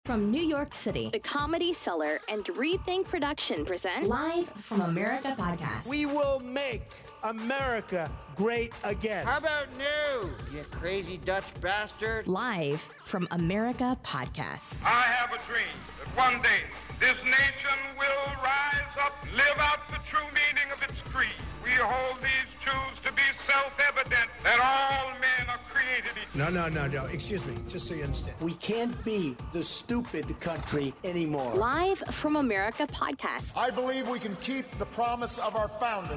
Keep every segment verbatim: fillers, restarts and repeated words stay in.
From New York City, The Comedy Cellar and Rethink Production present Live from America podcast. We will make America great again. How about new, you crazy Dutch bastard? Live from America podcast. I have a dream that one day this nation will rise up, live out the true meaning of its creed. We hold these truths to be self-evident that all men are created equal. No, no, no, no. Excuse me, just so you understand. We can't be the stupid country anymore. Live from America podcast. I believe we can keep the promise of our founding.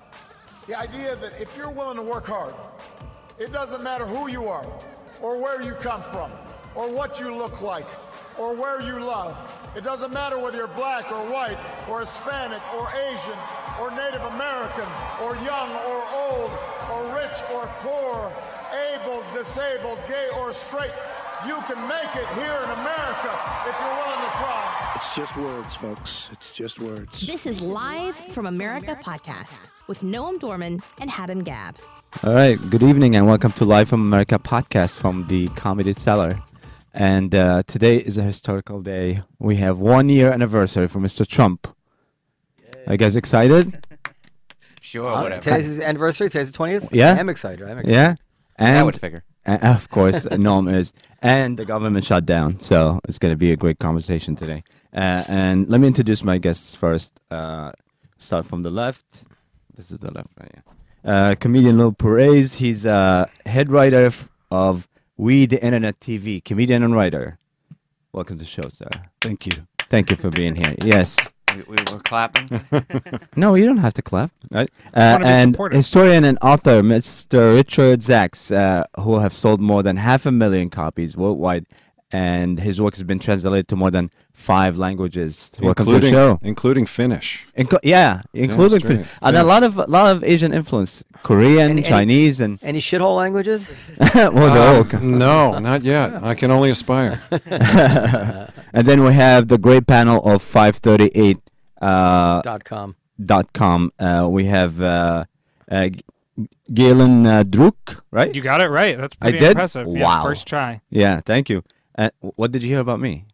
The idea that if you're willing to work hard, it doesn't matter who you are, or where you come from, or what you look like, or where you love. It doesn't matter whether you're black or white, or Hispanic, or Asian, or Native American, or young or old, or rich or poor, able, disabled, gay or straight. You can make it here in America if you're willing to try. It's just words, folks. It's just words. This is Live from America podcast with Noam Dorman and Haddon Gab. All right, good evening and welcome to Live from America podcast from the Comedy Cellar. And uh, today is a historical day. We have one year anniversary for Mister Trump. Are you guys excited? Sure, uh, whatever. Today's his anniversary. Today's the twentieth. Yeah, I am excited. I'm excited. Yeah, and I would figure. And of course, Noam is, and the government shut down. So it's going to be a great conversation today. Uh, and let me introduce my guests first. Uh, start from the left. This is the left, right? Yeah. Uh, comedian Lil Perez. He's a head writer f- of We the Internet T V. Comedian and writer. Welcome to the show, sir. Thank you. Thank you for being here. Yes. We, we were clapping. No, you don't have to clap. Right? Uh, and historian and author Mister Richard Zacks, uh, who have sold more than half a million copies worldwide, and his work has been translated to more than five languages. Welcome to the show, including Finnish. Inco- yeah, including yeah, Finnish, and a lot of a lot of Asian influence, Korean, Any, Chinese, any, and any shithole languages. well, uh, no, not yet. I can only aspire. And then we have the great panel of five thirty-eight uh, dot com. Dot com. Uh, we have uh, uh, G- Galen uh, Druk, right? You got it right. That's pretty I did? impressive. Yeah, Wow. first try. Yeah, thank you. Uh, what did you hear about me?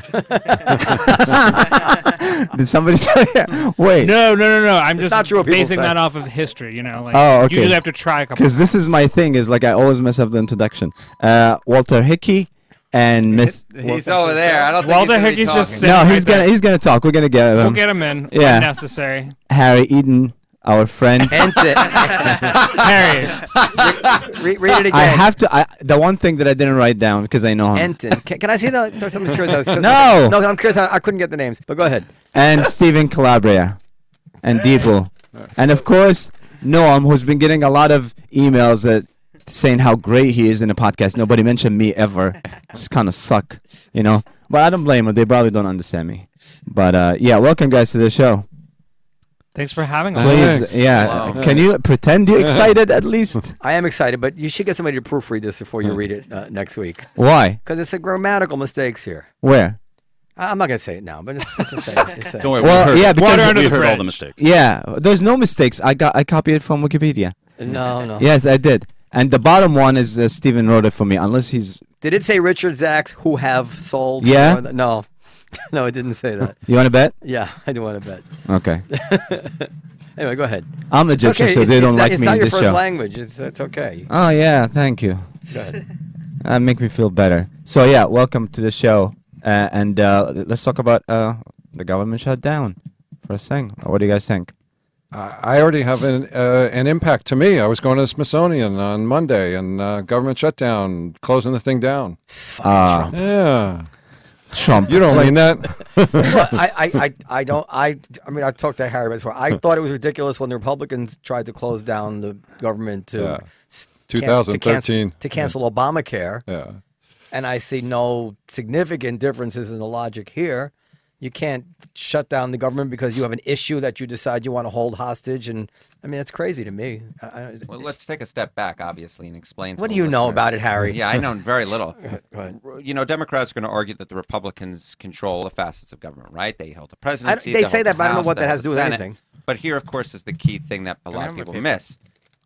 Did somebody tell you? Wait. No, no, no, no. I'm It's just not true what people basing say. that off of history, you know. Like, Oh, okay. You usually have to try a couple Because this is my thing, is like I always mess up the introduction. Uh, Walter Hickey and Miss... He's over there. I don't think Walter he's gonna be Hickey's just talking. sitting No, right he's gonna there. he's gonna talk. We're gonna get him. We'll get him in when Yeah. necessary. Harry Eden, our friend. Enter. Harry. Re- read it again. I have to. I, the one thing that I didn't write down because I know him. Enton. Can, can I see the? I'm curious. I was, No. No, I'm curious. I, I couldn't get the names, but go ahead. And Stephen Calabria, and Deepu, and of course Noam, who's been getting a lot of emails that saying how great he is in the podcast. Nobody mentioned me ever. Just kind of suck, you know. But I don't blame them. They probably don't understand me. But uh, yeah, welcome guys to the show. Thanks for having us. Please, Thanks. yeah. Wow. Can you pretend you're excited at least? I am excited, but you should get somebody to proofread this before you read it uh, next week, Why? because it's a grammatical mistakes here. Where? I- I'm not gonna say it now, but just, just say it. Just say it. Don't worry, Well, we heard, yeah, because Water under we the heard all bridge. the mistakes. Yeah, there's no mistakes. I got I copied it from Wikipedia. No, no. Yes, I did. And the bottom one is uh, Stephen wrote it for me, unless he's. Did it say Richard Zacks who have sold? Yeah? No, no, it didn't say that. You want to bet? Yeah, I do want to bet. Okay. Anyway, go ahead. I'm It's Egyptian, okay. so It's, they it's don't not, like it's me not in your this first show. language. It's it's okay. Oh yeah, thank you. Go ahead. That make me feel better. So yeah, welcome to the show, uh, and uh, let's talk about uh, the government shutdown first thing. What do you guys think? I I already have an uh, an impact to me. I was going to the Smithsonian on Monday, and uh, government shutdown, closing the thing down. Uh, Trump. Yeah, Trump. you don't mean that. Well, I, I, I, I don't. I, I mean, I talked to Harry before. I thought it was ridiculous when the Republicans tried to close down the government to Yeah. s- cancel- to twenty cancel, thirteen. to cancel Obamacare, Yeah. and I see no significant differences in the logic here. You can't shut down the government because you have an issue that you decide you want to hold hostage, and I mean that's crazy to me. I, I, Well, let's take a step back, obviously, and explain. To What do the you know listeners. about it, Harry? Yeah, I know very little. Go ahead. You know, Democrats are going to argue that the Republicans control the facets of government, right? They hold the I don't- presidency. they say hold that, the but I don't know House, what they that hold has to do the with Senate. anything. But here, of course, is the key thing that a lot of people miss.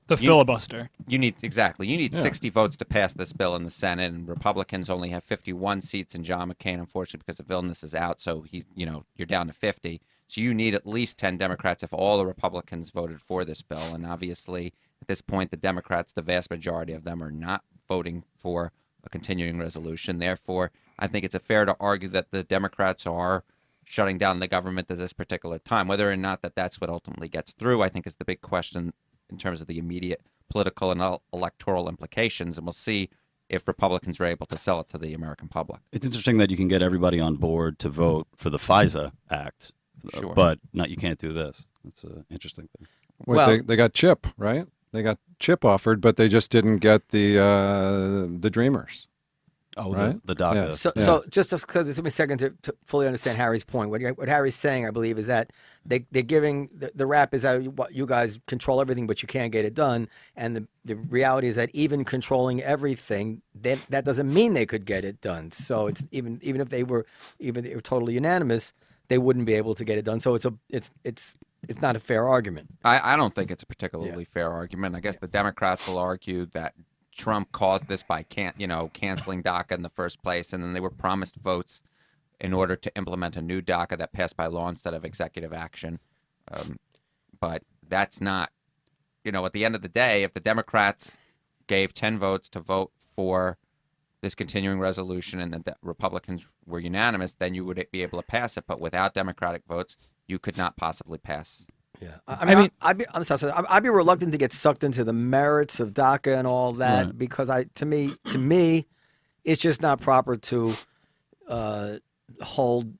The you, filibuster. You need exactly. You need Yeah. sixty votes to pass this bill in the Senate, and Republicans only have fifty-one seats. And John McCain, unfortunately, because of illness, is out. So he's, you know, you're down to fifty. So you need at least ten Democrats if all the Republicans voted for this bill. And obviously, at this point, the Democrats, the vast majority of them, are not voting for a continuing resolution. Therefore, I think it's fair to argue that the Democrats are shutting down the government at this particular time. Whether or not that that's what ultimately gets through, I think is the big question in terms of the immediate political and electoral implications, and we'll see if Republicans are able to sell it to the American public. It's interesting that you can get everybody on board to vote for the FISA Act, Sure. but not you can't do this. That's an interesting thing. Wait, Well- they, they got CHIP, right? They got CHIP offered, but they just didn't get the uh, the Dreamers. Oh, right? the, the DACA. Yeah. So, Yeah. so just because it took me a second to, to fully understand Harry's point. What, what Harry's saying, I believe, is that they, they're giving the, the rap is that you, what, you guys control everything, but you can't get it done. And the, the reality is that even controlling everything, that that doesn't mean they could get it done. So it's even even if they were even if they were totally unanimous, they wouldn't be able to get it done. So it's a it's it's it's not a fair argument. I, I don't think it's a particularly yeah. fair argument. I guess yeah. the Democrats will argue that Trump caused this by can you know canceling DACA in the first place, and then they were promised votes in order to implement a new DACA that passed by law instead of executive action. Um, but that's not, you know, at the end of the day, if the Democrats gave ten votes to vote for this continuing resolution and the de- Republicans were unanimous, then you would be able to pass it. But without Democratic votes, you could not possibly pass. Yeah, I mean, I mean I'd be, I'm sorry, I'd be reluctant to get sucked into the merits of DACA and all that right. because I, to me, to me, it's just not proper to uh, hold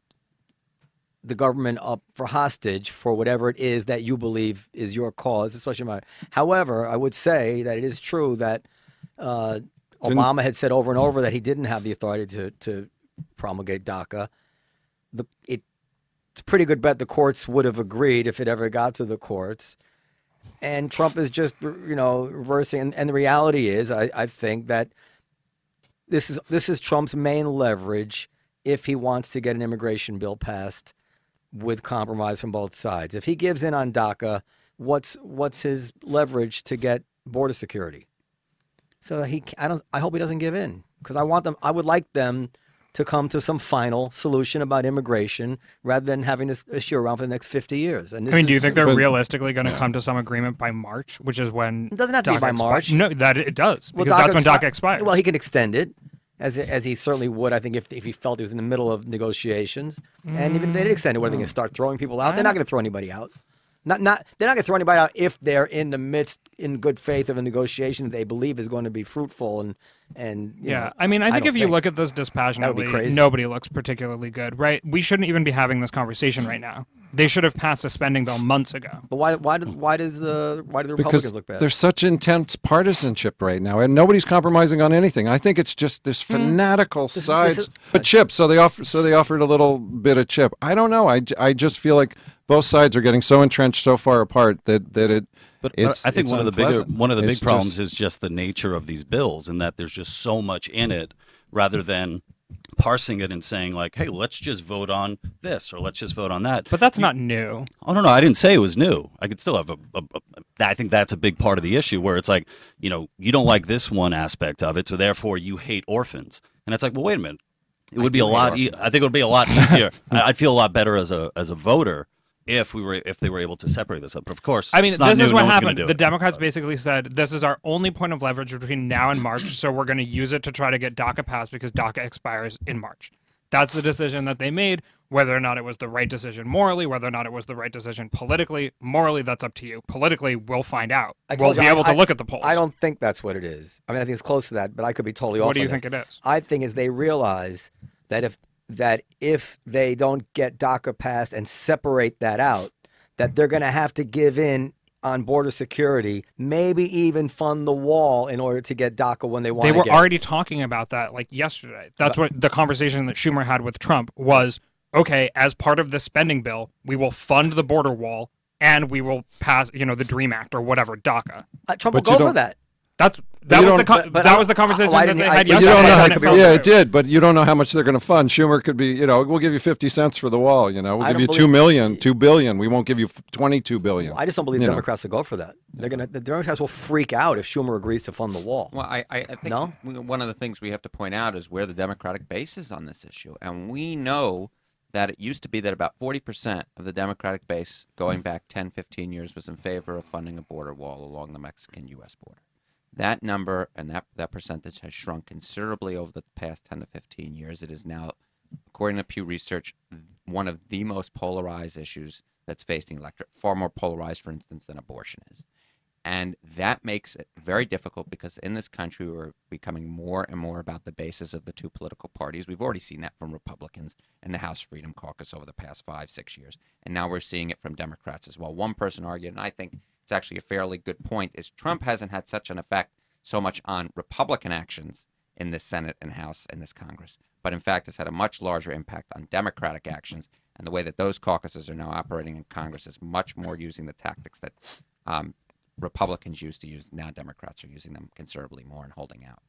the government up for hostage for whatever it is that you believe is your cause, especially my. However, I would say that it is true that uh, Obama had said over and over that he didn't have the authority to to promulgate DACA. The it. It's a pretty good bet the courts would have agreed if it ever got to the courts. And Trump is just, you know, reversing. And, and the reality is, I, I think that this is this is Trump's main leverage if he wants to get an immigration bill passed with compromise from both sides. If he gives in on DACA, what's what's his leverage to get border security? So he, I don't, I hope he doesn't give in because I want them. I would like them to come to some final solution about immigration rather than having this issue around for the next fifty years. And this I mean, do you is, think they're realistically going to come to some agreement by March, which is when it doesn't have to DACA be by expi- March? No, that it does, well, because DACA that's when expi- DACA expires. Well, he can extend it, as as he certainly would, I think, if if he felt he was in the middle of negotiations. Mm. And even if they did extend it, what are they going to start throwing people out? They're not going to throw anybody out. Not not they're not going to throw anybody out if they're in the midst, in good faith, of a negotiation that they believe is going to be fruitful and and you yeah. know, I mean, I think I if you think. look at this dispassionately, nobody looks particularly good, right? We shouldn't even be having this conversation right now. They should have passed a spending bill months ago. But why why did why does the why do the because Republicans look bad? There's such intense partisanship right now, and nobody's compromising on anything. I think it's just this fanatical This- this sides. is- but chip, so they offer, so they offered a little bit of chip. I don't know. I, I just feel like both sides are getting so entrenched, so far apart that that it. But it's, I think it's one of the bigger unpleasant. one of the big It's problems just- is just the nature of these bills, and that there's just so much in it, rather than parsing it and saying like, "Hey, let's just vote on this," or "Let's just vote on that." But that's You- not new. Oh no, no, I didn't say it was new. I could still have a, a, a. I think that's a big part of the issue, where it's like, you know, you don't like this one aspect of it, so therefore you hate orphans, and it's like, well, wait a minute, it would be a lot. E- I think it would be a lot easier. I- I'd feel a lot better as a as a voter if we were if they were able to separate this up. But of course, I mean, it's not this new, is what no one's gonna happened. do The it. Democrats basically said, this is our only point of leverage between now and March, so we're going to use it to try to get DACA passed because DACA expires in March. That's the decision that they made. Whether or not it was the right decision morally, whether or not it was the right decision politically, morally, that's up to you. Politically, we'll find out. I We'll told be you, able I- to look at the polls. I don't think that's what it is. I mean, I think it's close to that, but I could be totally off. What do on you this. think it is? I think is they realize that if that if they don't get DACA passed and separate that out, that they're going to have to give in on border security, maybe even fund the wall in order to get DACA when they want. They were get already it. talking about that like yesterday. That's what the conversation that Schumer had with Trump was. Okay, as part of the spending bill, we will fund the border wall and we will pass, you know, the DREAM Act or whatever, DACA. Uh, Trump But will you go for don't- that. That's that You was don't- the co- but- but that I- was the conversation I- I that they didn't- had I- You yesterday. don't know how, and it fell yeah, through. it did, but you don't know how much they're going to fund. Schumer could be, you know, we'll give you fifty cents for the wall. You know, we'll I give don't you believe- two million, two billion. We won't give you twenty-two billion. I just don't believe You the know. Democrats will go for that. They're gonna. The Democrats will freak out if Schumer agrees to fund the wall. Well, I, I, I think No? we- one of the things we have to point out is where the Democratic base is on this issue. And we know that it used to be that about forty percent of the Democratic base going back ten, fifteen years was in favor of funding a border wall along the Mexican U S border. That number and that, that percentage has shrunk considerably over the past ten to fifteen years. It is now, according to Pew Research, one of the most polarized issues that's facing the electorate, far more polarized, for instance, than abortion is. And that makes it very difficult because in this country, we're becoming more and more about the basis of the two political parties. We've already seen that from Republicans and the House Freedom Caucus over the past five, six years. And now we're seeing it from Democrats as well. One person argued, and I think it's actually a fairly good point, is Trump hasn't had such an effect so much on Republican actions in this Senate and House and this Congress, but in fact it's had a much larger impact on Democratic actions, and the way that those caucuses are now operating in Congress is much more using the tactics that um, Republicans used to use. Now Democrats are using them considerably more and holding out.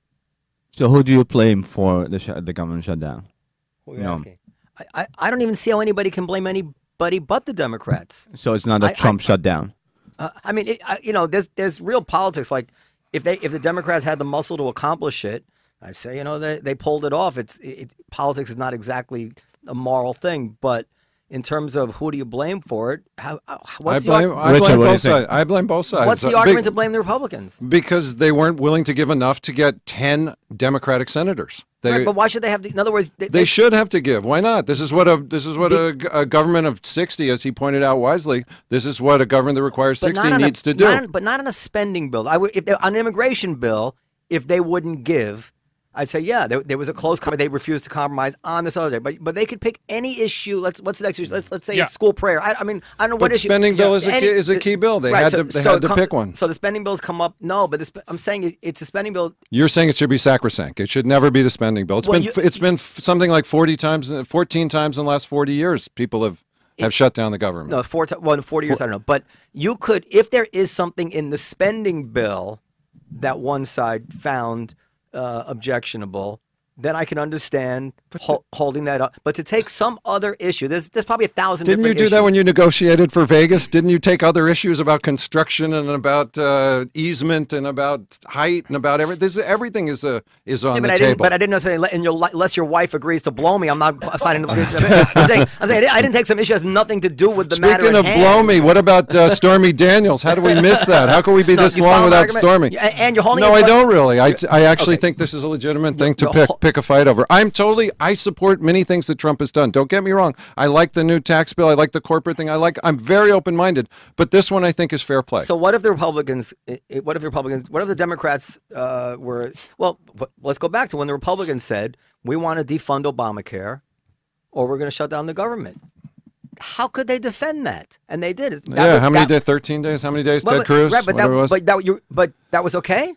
So who do you blame for the sh- the government shutdown? Who are you asking? I, I, I don't even see how anybody can blame anybody but the Democrats. So it's not a I- Trump I- shutdown. Uh, I mean, it, I, you know, there's there's real politics. Like if they if the Democrats had the muscle to accomplish it, I say, you know, they they pulled it off. It's it, politics is not exactly a moral thing, but in terms of who do you blame for it, how, how what's I the blame, ar- I Richard, blame what do you both think? sides. I blame both sides. what's the Uh, argument big- to blame the Republicans? Because they weren't willing to give enough to get ten Democratic senators. They, Right, but why should they have? The, in other words, they, They should have to give. Why not? This is what a this is what a, a government of sixty, as he pointed out wisely. This is what a government that requires but sixty not on a- needs to do. not on- but not on a spending bill. I would if they, on an immigration bill, if they wouldn't give, I'd say yeah, there, there was a close compromise. They refused to compromise on this other day, but but they could pick any issue. Let's what's the next issue? Let's let's say Yeah. it's school prayer. I, I mean I don't know what But issue. spending bill is a Any- key- is a key bill. They right, had so- to they so had to come- pick one. So the spending bills come up. No, but the, sp- I'm saying it, it's a spending bill. You're saying it should be sacrosanct. It should never be the spending bill. It's Well, been you- f it's been f- something like forty times, fourteen times in the last forty years. People have have shut down the government. No, four. T- well, in forty years, I don't know. But you could, if there is something in the spending bill that one side found uh, objectionable, then I can understand hol- holding that up. But to take some other issue, there's there's probably a thousand. Didn't you different do issues. that when you negotiated for Vegas? Didn't you take other issues about construction and about uh, easement and about height and about everything? This everything is a is on Yeah, but the I didn't. table. But I didn't necessarily. let- And your, unless your wife agrees to blow me, I'm not signing. I'm saying. I'm saying I didn't take some issue that has nothing to do with the matter Speaking at of hand. blow me, what about uh, Stormy Daniels? How do we miss that? How can we be No, this you long follow my without argument? Stormy? Yeah, and you're holding No, it- I but- don't really. I, I actually Okay. think this is a legitimate thing to the pick whole- pick a fight over. I'm totally. I support many things that Trump has done. Don't get me wrong. I like the new tax bill. I like the corporate thing. I like. I'm very open minded. But this one I think is fair play. So what if the Republicans? i- i- What if the Republicans? What if the Democrats uh, were? Well, but let's go back to when the Republicans said we want to defund Obamacare, or we're going to shut down the government. How could they defend that? And they did. That yeah. was- How many that- days? Thirteen days. How many days? Well, Ted but- Cruz. Right, but that, whatever it was. but that you, but that was okay.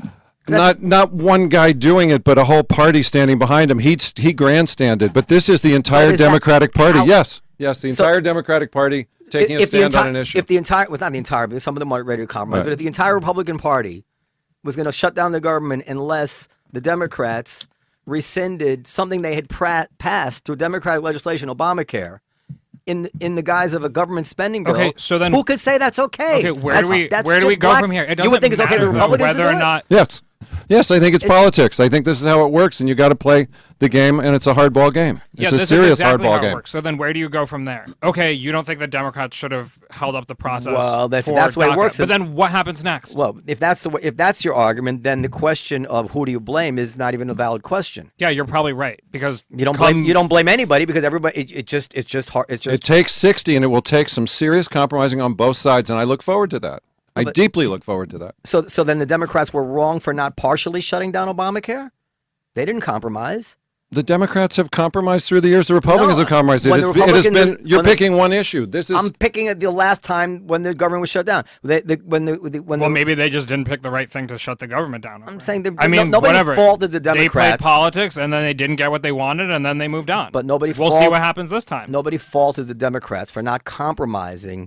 Not not one guy doing it, but a whole party standing behind him. He he grandstanded, but this is the entire is that- Democratic Party. how- yes, yes, the So- entire Democratic Party taking a if the stand enti- on an issue. If the entire, well, not the entire, but some of them are ready to compromise. Right. But if the entire Republican Party was going to shut down the government unless the Democrats rescinded something they had pra- passed through Democratic legislation, Obamacare, in in the guise of a government spending bill. Okay, so then- who could say that's okay? Okay, where That's- do we that's where do we just go black- from here? It You would doesn't think it's okay for the matter, though, Republicans to whether do or it? not. yes, yes, I think it's, It's- politics. I think this is how it works, and you got to play the game, and it's a hardball game. It's Yeah, a this serious is exactly hardball how it game. works. So then, where do you go from there? Okay, you don't think the Democrats should have held up the process? Well, that- for that's the way it DACA, works. But then, what happens next? Well, if that's the way, if that's your argument, then the question of who do you blame is not even a valid question. Yeah, you're probably right because You don't come- blame you don't blame anybody because everybody it, it just it's just hard it's just It takes sixty, and it will take some serious compromising on both sides, and I look forward to that. I But- deeply look forward to that. so so then the Democrats were wrong for not partially shutting down Obamacare? They didn't compromise. The Democrats have compromised through the years. The Republicans No, have compromised. It when has, the it has been. Republicans- You're when the- picking one issue. This is. I'm picking it the last time when the government was shut down. They, the, when the, the when Well, the, maybe they just didn't pick the right thing to shut the government down. I'm saying the, I no- mean, nobody whatever. faulted the They played Democrats. politics, and then they didn't get what they wanted, and then they moved on. But nobody We'll fault- see what happens this time. Nobody faulted the Democrats for not compromising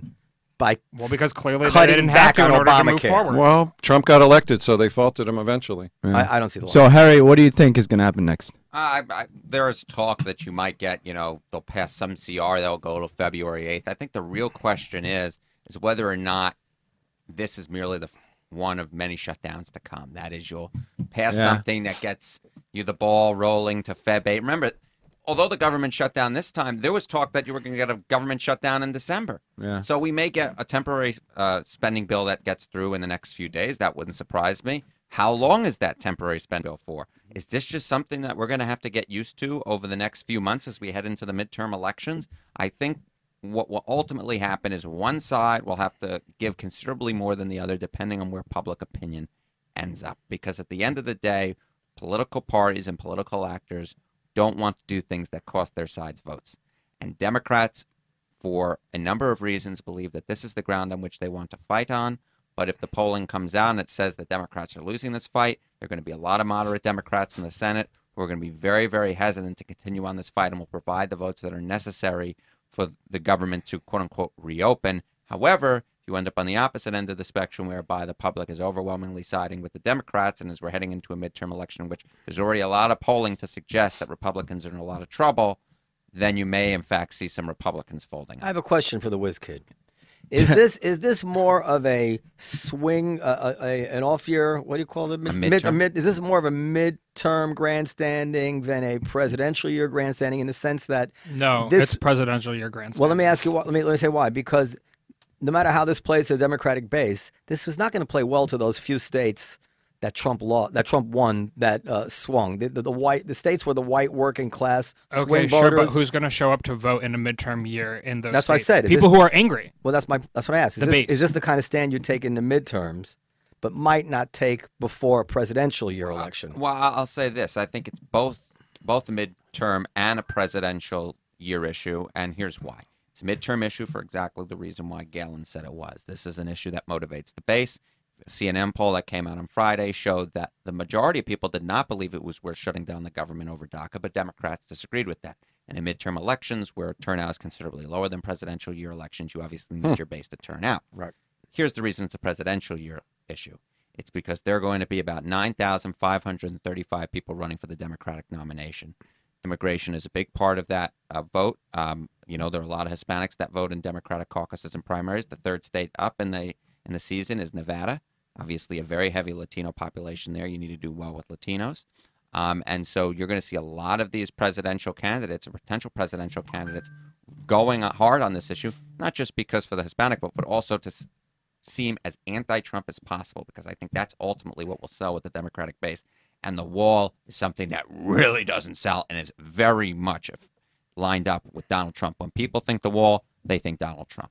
by well, because clearly they cutting didn't have back to on in order to move Obamacare. forward. Well, Trump got elected, so they faulted him eventually. I, I don't see the So, Harry, what do you think is going to happen next? Uh, I, I, there is talk that you might get, you know, they'll pass some C R that'll go to February eighth. I think the real question is, is whether or not this is merely the one of many shutdowns to come. That is, you'll pass Yeah. something that gets you the ball rolling to Feb eight. Remember, although the government shut down this time, there was talk that you were going to get a government shutdown in December. Yeah. So we may get a temporary uh, spending bill that gets through in the next few days. That wouldn't surprise me. How long is that temporary spending bill for? Is this just something that we're going to have to get used to over the next few months as we head into the midterm elections? I think what will ultimately happen is one side will have to give considerably more than the other, depending on where public opinion ends up. Because at the end of the day, political parties and political actors don't want to do things that cost their sides votes. And Democrats, for a number of reasons, believe that this is the ground on which they want to fight on. But if the polling comes out and it says that Democrats are losing this fight, there are going to be a lot of moderate Democrats in the Senate who are going to be very, very hesitant to continue on this fight and will provide the votes that are necessary for the government to, quote unquote, reopen. However, you end up on the opposite end of the spectrum whereby the public is overwhelmingly siding with the Democrats. And as we're heading into a midterm election in which there's already a lot of polling to suggest that Republicans are in a lot of trouble, then you may, in fact, see some Republicans folding up. I have a question for the whiz kid. Is this is this more of a swing, uh, a, a, an off year? What do you call it? Mid, A mid, midterm? mid, is this more of a midterm grandstanding than a presidential year grandstanding in the sense that No, this, it's presidential year grandstand. Well, let me ask you. What, let me let me say why. Because no matter how this plays to the Democratic base, this was not going to play well to those few states that Trump lost, that Trump won, that uh, swung. The, the, the white, the states were the white working class swing Okay, sure, voters. but who's going to show up to vote in a midterm year in those That's what I states? said. Is People this- who are angry. Well, that's my. That's what I asked. Is The this, base. is this the kind of stand you take in the midterms, but might not take before a presidential year election? Well, I- I'll say this. I think it's both both a midterm and a presidential year issue, and here's why. It's a midterm issue for exactly the reason why Galen said it was. This is an issue that motivates the base. A C N N poll that came out on Friday showed that the majority of people did not believe it was worth shutting down the government over DACA, but Democrats disagreed with that. And in midterm elections, where turnout is considerably lower than presidential year elections, you obviously need Hmm. your base to turn out. Right. Here's the reason it's a presidential year issue. It's because there are going to be about nine thousand five hundred thirty-five people running for the Democratic nomination. Immigration is a big part of that uh, vote. Um, you know, there are a lot of Hispanics that vote in Democratic caucuses and primaries. The third state up in the in the season is Nevada. Obviously, a very heavy Latino population there. You need to do well with Latinos. Um, and so you're going to see a lot of these presidential candidates or potential presidential candidates going hard on this issue, not just because for the Hispanic vote, but also to s- seem as anti-Trump as possible, because I think that's ultimately what will sell with the Democratic base. And the wall is something that really doesn't sell and is very much lined up with Donald Trump. When people think the wall, they think Donald Trump.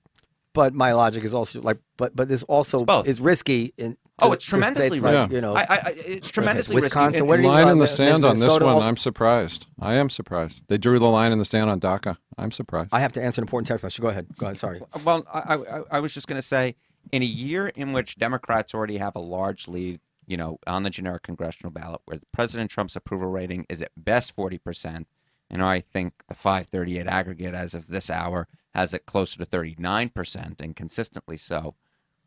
But my logic is also like, but but this also is risky. In Oh, to- it's to tremendously states risky. like, you know, I, I, I, it's tremendously Wisconsin. risky. Where did he, Line uh, in the Mi- sand on this Minnesota, one. all- I'm surprised. I am surprised. They drew the line in the sand on DACA. I'm surprised. I have to answer an important text message. Go ahead. Go ahead. Sorry. Well, I, I, I was just going to say, in a year in which Democrats already have a large lead, you know, on the generic congressional ballot, where President Trump's approval rating is at best forty percent, and I think the five thirty-eight aggregate as of this hour has it closer to thirty-nine percent, and consistently so.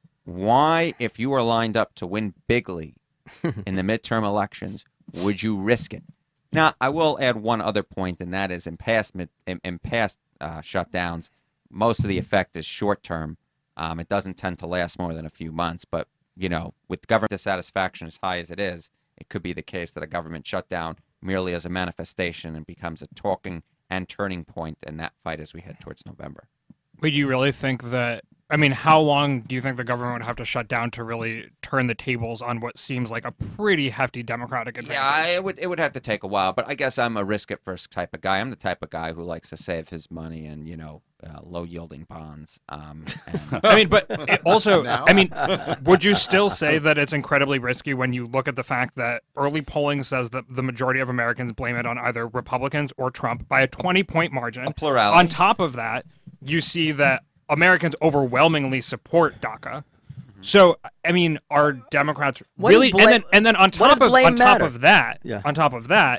Why, if you were lined up to win bigly in the midterm elections, would you risk it? Now, I will add one other point, and that is in past mid, in, in past uh, shutdowns, most of the effect is short term. Um, it doesn't tend to last more than a few months, but you know, with government dissatisfaction as high as it is, it could be the case that a government shutdown merely as a manifestation and becomes a talking and turning point in that fight as we head towards November. Would you really think that? I mean, how long do you think the government would have to shut down to really turn the tables on what seems like a pretty hefty Democratic advantage? Yeah, it would it would have to take a while, but I guess I'm a risk it first type of guy. I'm the type of guy who likes to save his money in, you know, uh, low yielding bonds. Um, and I mean, but it also, I mean, would you still say that it's incredibly risky when you look at the fact that early polling says that the majority of Americans blame it on either Republicans or Trump by a twenty point margin? A plurality. On top of that, you see that Americans overwhelmingly support DACA. So, I mean, are Democrats What really? does and blame- then, and then on what top does of blame on top matter? of that, Yeah. on top of that,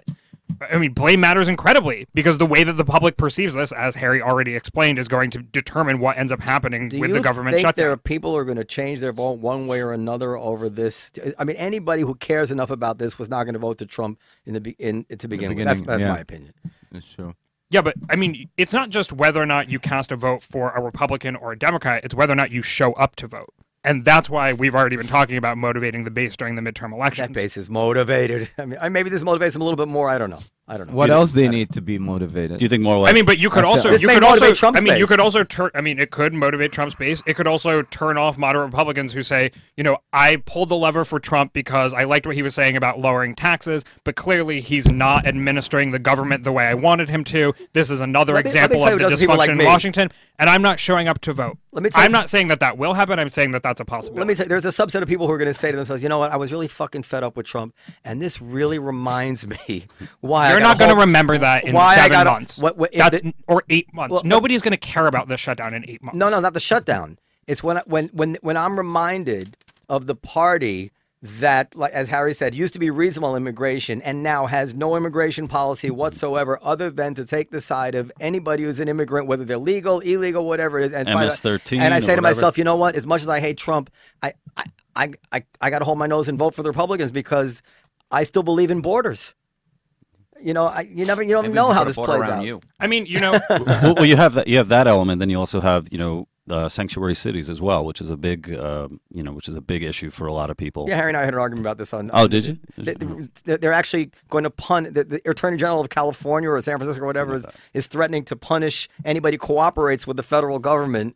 I mean, blame matters incredibly because the way that the public perceives this, as Harry already explained, is going to determine what ends up happening Do with you the government think shutdown. there are people who are going to change their vote one way or another over this? I mean, anybody who cares enough about this was not going to vote to Trump in the be- in to begin with. That's, that's yeah. my opinion. That's true. Yeah, but I mean, it's not just whether or not you cast a vote for a Republican or a Democrat. It's whether or not you show up to vote. And that's why we've already been talking about motivating the base during the midterm elections. That base is motivated. I mean, maybe this motivates them a little bit more. I don't know. I don't know. What else do they need to be motivated? Do you think more like? I mean, but you could also This you may could motivate also Trump's I mean, you base. could also turn. I mean, it could motivate Trump's base. It could also turn off moderate Republicans who say, you know, I pulled the lever for Trump because I liked what he was saying about lowering taxes, but clearly he's not administering the government the way I wanted him to. This is another Let me- let me example tell of you the what does people dysfunction like in me. Washington, and I'm not showing up to vote. Let me tell I'm you- not saying that that will happen. I'm saying that that's a possibility. Let me tell you, there's a subset of people who are going to say to themselves, you know what, I was really fucking fed up with Trump, and this really reminds me why You're I not going to remember that in why I seven gotta- months. What, what, if That's the- or eight months. Well, Nobody's going to care about this shutdown in eight months. No, no, not the shutdown. It's when I- when when when I'm reminded of the party that, like as Harry said, used to be reasonable immigration and now has no immigration policy whatsoever, other than to take the side of anybody who's an immigrant, whether they're legal, illegal, whatever it is. And find M S out- thirteen And I or say to whatever. myself, you know what? As much as I hate Trump, I I I I, I got to hold my nose and vote for the Republicans because I still believe in borders. You know, I, you never, you don't Maybe know we how put a this border plays around out. you. I mean, you know, well, well, you have that. You have that element. Then you also have, you know, uh, sanctuary cities as well, which is a big, um, you know, which is a big issue for a lot of people. Yeah, Harry and I had an argument about this on. Oh, on- did you? they- they- They're actually going to pun the, the Attorney General of California or San Francisco or whatever is, is threatening to punish anybody who cooperates with the federal government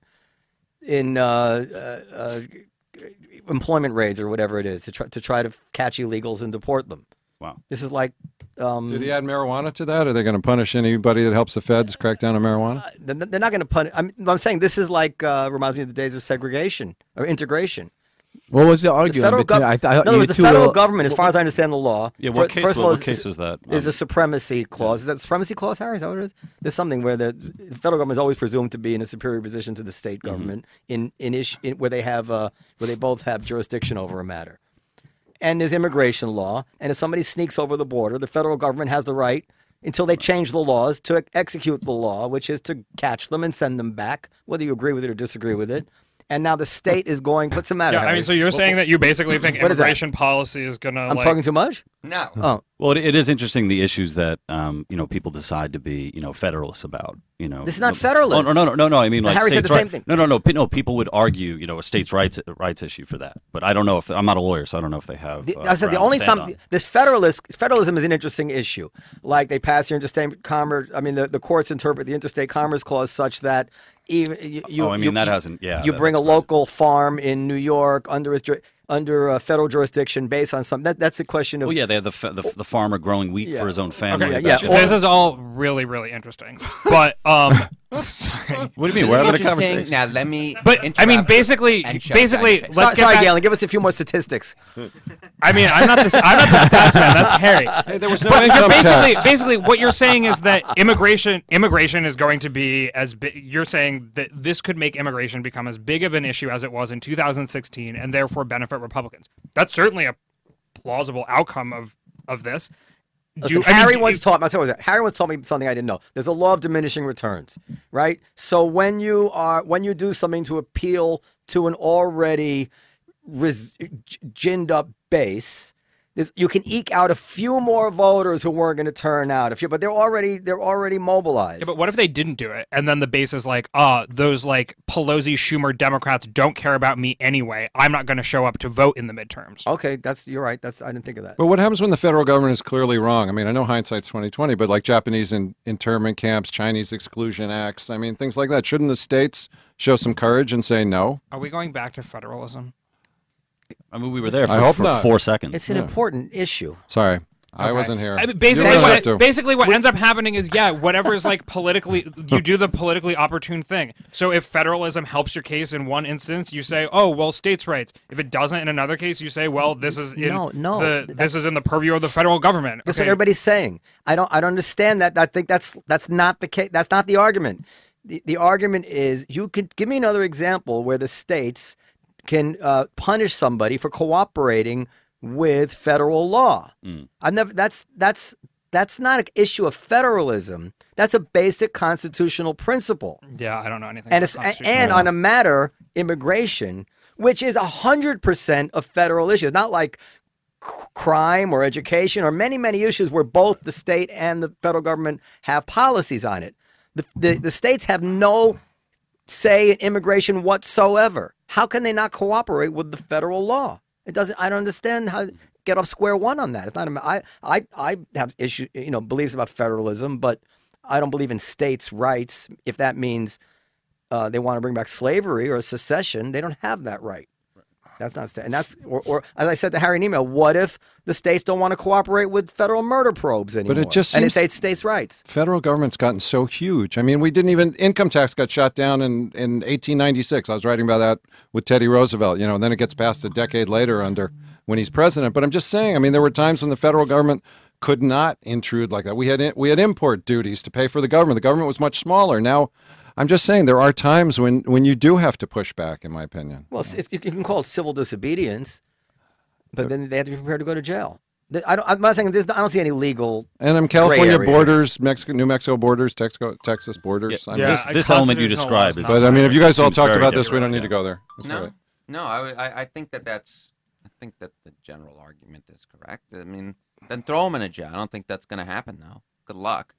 in uh, uh, uh, employment raids or whatever it is to try to try to catch illegals and deport them. Wow. This is like. Um, Did he add marijuana to that? Are they going to punish anybody that helps the feds crack down on marijuana? they're they're not going to punish. I'm, I'm saying this is like uh, reminds me of the days of segregation or integration. What was the The argument? federal between, government. I, I, In other you words, the two federal will- government, as far as I understand the law. Yeah, what fir- case first of was- all, what is- case was that? Is Um, a supremacy clause. Is that the supremacy clause, Harry? Is that what it is? There's something where the, the federal government is always presumed to be in a superior position to the state Mm-hmm. government in in, ish, in where they have uh, where they both have jurisdiction over a matter. And there's immigration law. And if somebody sneaks over the border, the federal government has the right, until they change the laws, to ex- execute the law, which is to catch them and send them back, whether you agree with it or disagree with it. And now the state is going. What's the matter? yeah, I Harry? mean, so you're What- saying that you basically think what is that? immigration policy is going to. I'm like, talking too much? No. Oh. Well, it, it is interesting the issues that um, you know people decide to be you know federalists about. You know, This is not Oh, federalist. no, no, no, no, no. I mean, like Harry said states' the same right- thing. No, no, no. pe- No, people would argue, you know, a states' rights rights issue for that. But I don't know if I'm not a lawyer, so I don't know if they have. The, uh, I said the ground to only stand time on. this federalist federalism is an interesting issue. Like they pass the interstate commerce. I mean, the, the courts interpret the interstate commerce clause such that even you. you Oh, I mean, you, that hasn't- yeah, You that- bring a that's local farm in New York under its, ju- under a federal jurisdiction based on some. That, that's a question of. Well, yeah, they have the, fa- the the farmer growing wheat Yeah. for his own family. Okay, that yeah, shit. or- This is all really, really interesting. But um, sorry. What do you mean? We're having a Interesting. conversation. Now let me. But I mean, interrupt basically, and shut basically, down your face. let's sorry, get sorry back- Galen. Give us a few more statistics. I mean, I'm not the I'm not the stats man. That's Harry. Hey, there was no But you're income basically, tax. basically, what you're saying is that immigration, immigration is going to be as big. You're saying that this could make immigration become as big of an issue as it was in two thousand sixteen, and therefore benefit Republicans. That's certainly a plausible outcome of of this. Do Listen, you- I mean, Harry do once you- taught me. I'll tell you what, Harry once told me something I didn't know. There's a law of diminishing returns, right? So when you are when you do something to appeal to an already res, g- ginned up base, there's, you can eke out a few more voters who weren't going to turn out. If you, but they're already they're already mobilized. Yeah, but what if they didn't do it, and then the base is like, ah, those like Pelosi, Schumer Democrats don't care about me anyway. I'm not going to show up to vote in the midterms. Okay, that's you're right. That's I didn't think of that. But what happens when the federal government is clearly wrong? I mean, I know hindsight's twenty twenty, but like Japanese in, internment camps, Chinese exclusion acts, I mean, things like that. Shouldn't the states show some courage and say no? Are we going back to federalism? I mean, we were there for, I hope for not. four seconds. It's an important issue. Sorry, I Okay. wasn't here. I mean, You basically, don't have what, to. basically, what ends up happening is, yeah, whatever is like politically, you do the politically opportune thing. So if federalism helps your case in one instance, you say, oh, well, states' rights. If it doesn't in another case, you say, well, this is in No, no, the that's- this is in the purview of the federal government. That's Okay. what everybody's saying. I don't. I don't understand that. I think that's that's not the case. That's not the argument. The the argument is you could give me another example where the states can uh, punish somebody for cooperating with federal law. Mm. I've never. That's that's That's not an issue of federalism. That's a basic constitutional principle. Yeah, I don't know anything. And, about it's, and on a matter, immigration, which is one hundred percent a federal issue. It's not like c- crime or education or many, many issues where both the state and the federal government have policies on it. The, the, the states have no say in immigration whatsoever. How can they not cooperate with the federal law? It doesn't. I don't understand how get off square one on that. It's not. A, I I I have issue. You know, beliefs about federalism, but I don't believe in states' rights. If that means uh, they want to bring back slavery or secession, they don't have that right. That's not state. And that's or, or as I said to Harry in email, what if the states don't want to cooperate with federal murder probes anymore? But it just and they seems say it's states' rights. Federal government's gotten so huge. I mean, we didn't even income tax got shot down in, in eighteen ninety-six. I was writing about that with Teddy Roosevelt, you know, and then it gets passed a decade later under when he's president. But I'm just saying, I mean, there were times when the federal government could not intrude like that. We had we had import duties to pay for the government. The government was much smaller. Now, I'm just saying there are times when, when you do have to push back, in my opinion. Well, it's, you can call it civil disobedience, but then they have to be prepared to go to jail. I don't, I'm not saying this. I don't see any legal. And I'm California borders, Mexico, New Mexico borders, Texas, Texas borders. Yeah, I mean, yeah, this, this element you describe is. But I mean, if you guys all talked about this, we don't yeah. need to go there. That's no, right. no, I, I I think that that's. I think that the general argument is correct. I mean, then throw them in a jail. I don't think that's going to happen, though. Good luck.